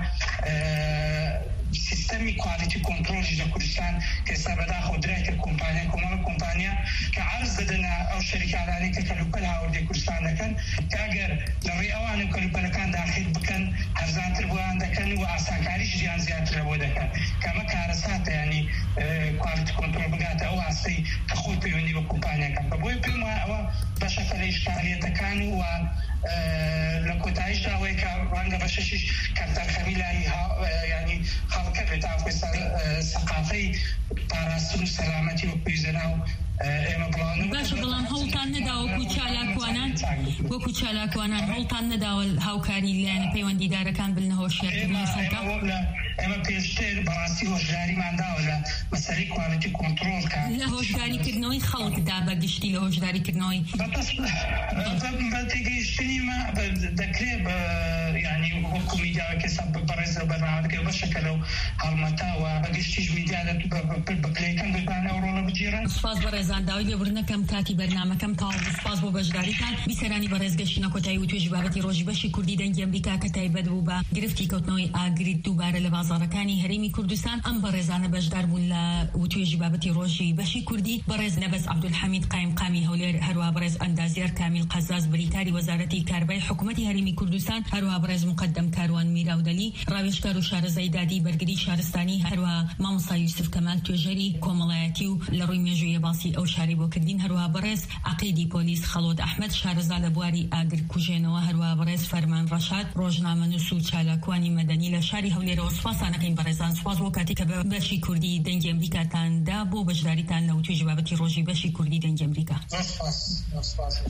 سیستەمی کوالیتی کۆنتڕۆلی لە کوردستان کە ئێستا بەداخەوە درایکە کۆمپانیا کۆمەڵە کۆمپانیا کە عەرز دەدەنە ئەو شەریکانانی کە کەلوپەل هاوردی کوردستان دەکەن کە ئەگەر لەڕێی ئەوانە کەلوپەلەکان داخل بکەن هەرزانتر بۆیان دەکەن و ئاسانکاریش ژیان زیاتر لەبۆ دەکەن کە ئەمە کارەساتە ینی کوالیتی کۆنتڕۆل بگاتە ئەو ئاستەی کە خۆی پەیوەندی بە کۆمپانیاکان بە بۆیە پێم وایە ئەوە بەشەکە لە ئیشکالیەتەکان و لە کۆتاییشدا ئەوەیە کە ڕەنگە بەشەشیش کەمتەرخەمی لای ینی خەڵکە بێت ئافۆی سەقافەی پاراستن و سەلامەتی و پێویستە ناو ئێمە بڵاو باشە بەڵام هەوڵتان نەدا وەکو چالاکوانان وەکو چالاکوانان هەوڵتان نەداوە هاوکاری لایەنە پەیوەندیدارەکان بن هۆشیارکردنی سەرکە ئێمە پێشتر بەڕاستی هۆشداریمان داوە لە مەسەلەی کوالتی کۆنتڕۆڵکە لە هۆشداریکردنەوەی خەڵکدا بەگشتی لە هۆشداریکردنەوەی بە تێگەیشتنیمە دەکرێت ینی وەکو میدیاوەکە بەڕێزە بەرنامەکە بەشەکە لەو هەڵمەتاوە بەگشتیش میدیا بەکلەکەن دەدانە ڕۆڵە بگیرن. سپاس بەڕێزان داوای لێبوردنەکەم کاتی بەرنامەکەم تاوە سپاس بۆ بەشداریتان بیسەرانی بەڕێزگەشتنە کۆتایی و توێژی بابەتی ڕۆژی بەشی کوردی دەنگی ئەمریکا کە تایبەت بوو بە گرفتی کەوتنەوەی ئاگریت دووبارە لە بازاڕەکانی هەرێمی کوردستان ئەم بەڕێزانە بەشدار بوون لە توێژی بابەتی ڕۆژی بەشی کوردی بەڕێز نەبەس عەبدولحەمید قایمقامی هەولێر هەروەها بەڕێز ئەندازیار کامیل قەزاز بریکاری وەزارەتی کاربای حکوومەتی هەرێمی کوردستان هەروەها بەڕێز مقەدەم کاروان میراودەلی ڕاوێژکار و شارەزای دادی بەرگری شارستانی هەروەها مامۆستا یوسف کەمال توێژەری کۆمەڵایەتی و لە ڕووی مێژوویە باسی ئەو شاری بۆ کردین هەروەها بەڕێز عەقیدی پۆلیس خەڵۆت ئەحمەد شارەزا لە بواری ئاگر کوژێنەوە هەروەها بەڕێز فەرمان ڕەشاد ڕۆژنامەنووس و چالاکوانی مەدەنی لە شاری هەولێرەوە سوپاسانەکەین بەڕێزان سوپاس بۆ کاتێک کە بەشی کوردی دەنگی ئەمریکاتاندا بۆ بەشداریتان لە توێژی بابەتی ڕۆژی بەشی کوردی دەنگی ئەمریکا.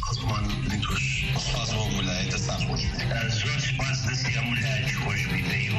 زۆر سپاس دەستی هەموو لایەکی خۆشببینەی و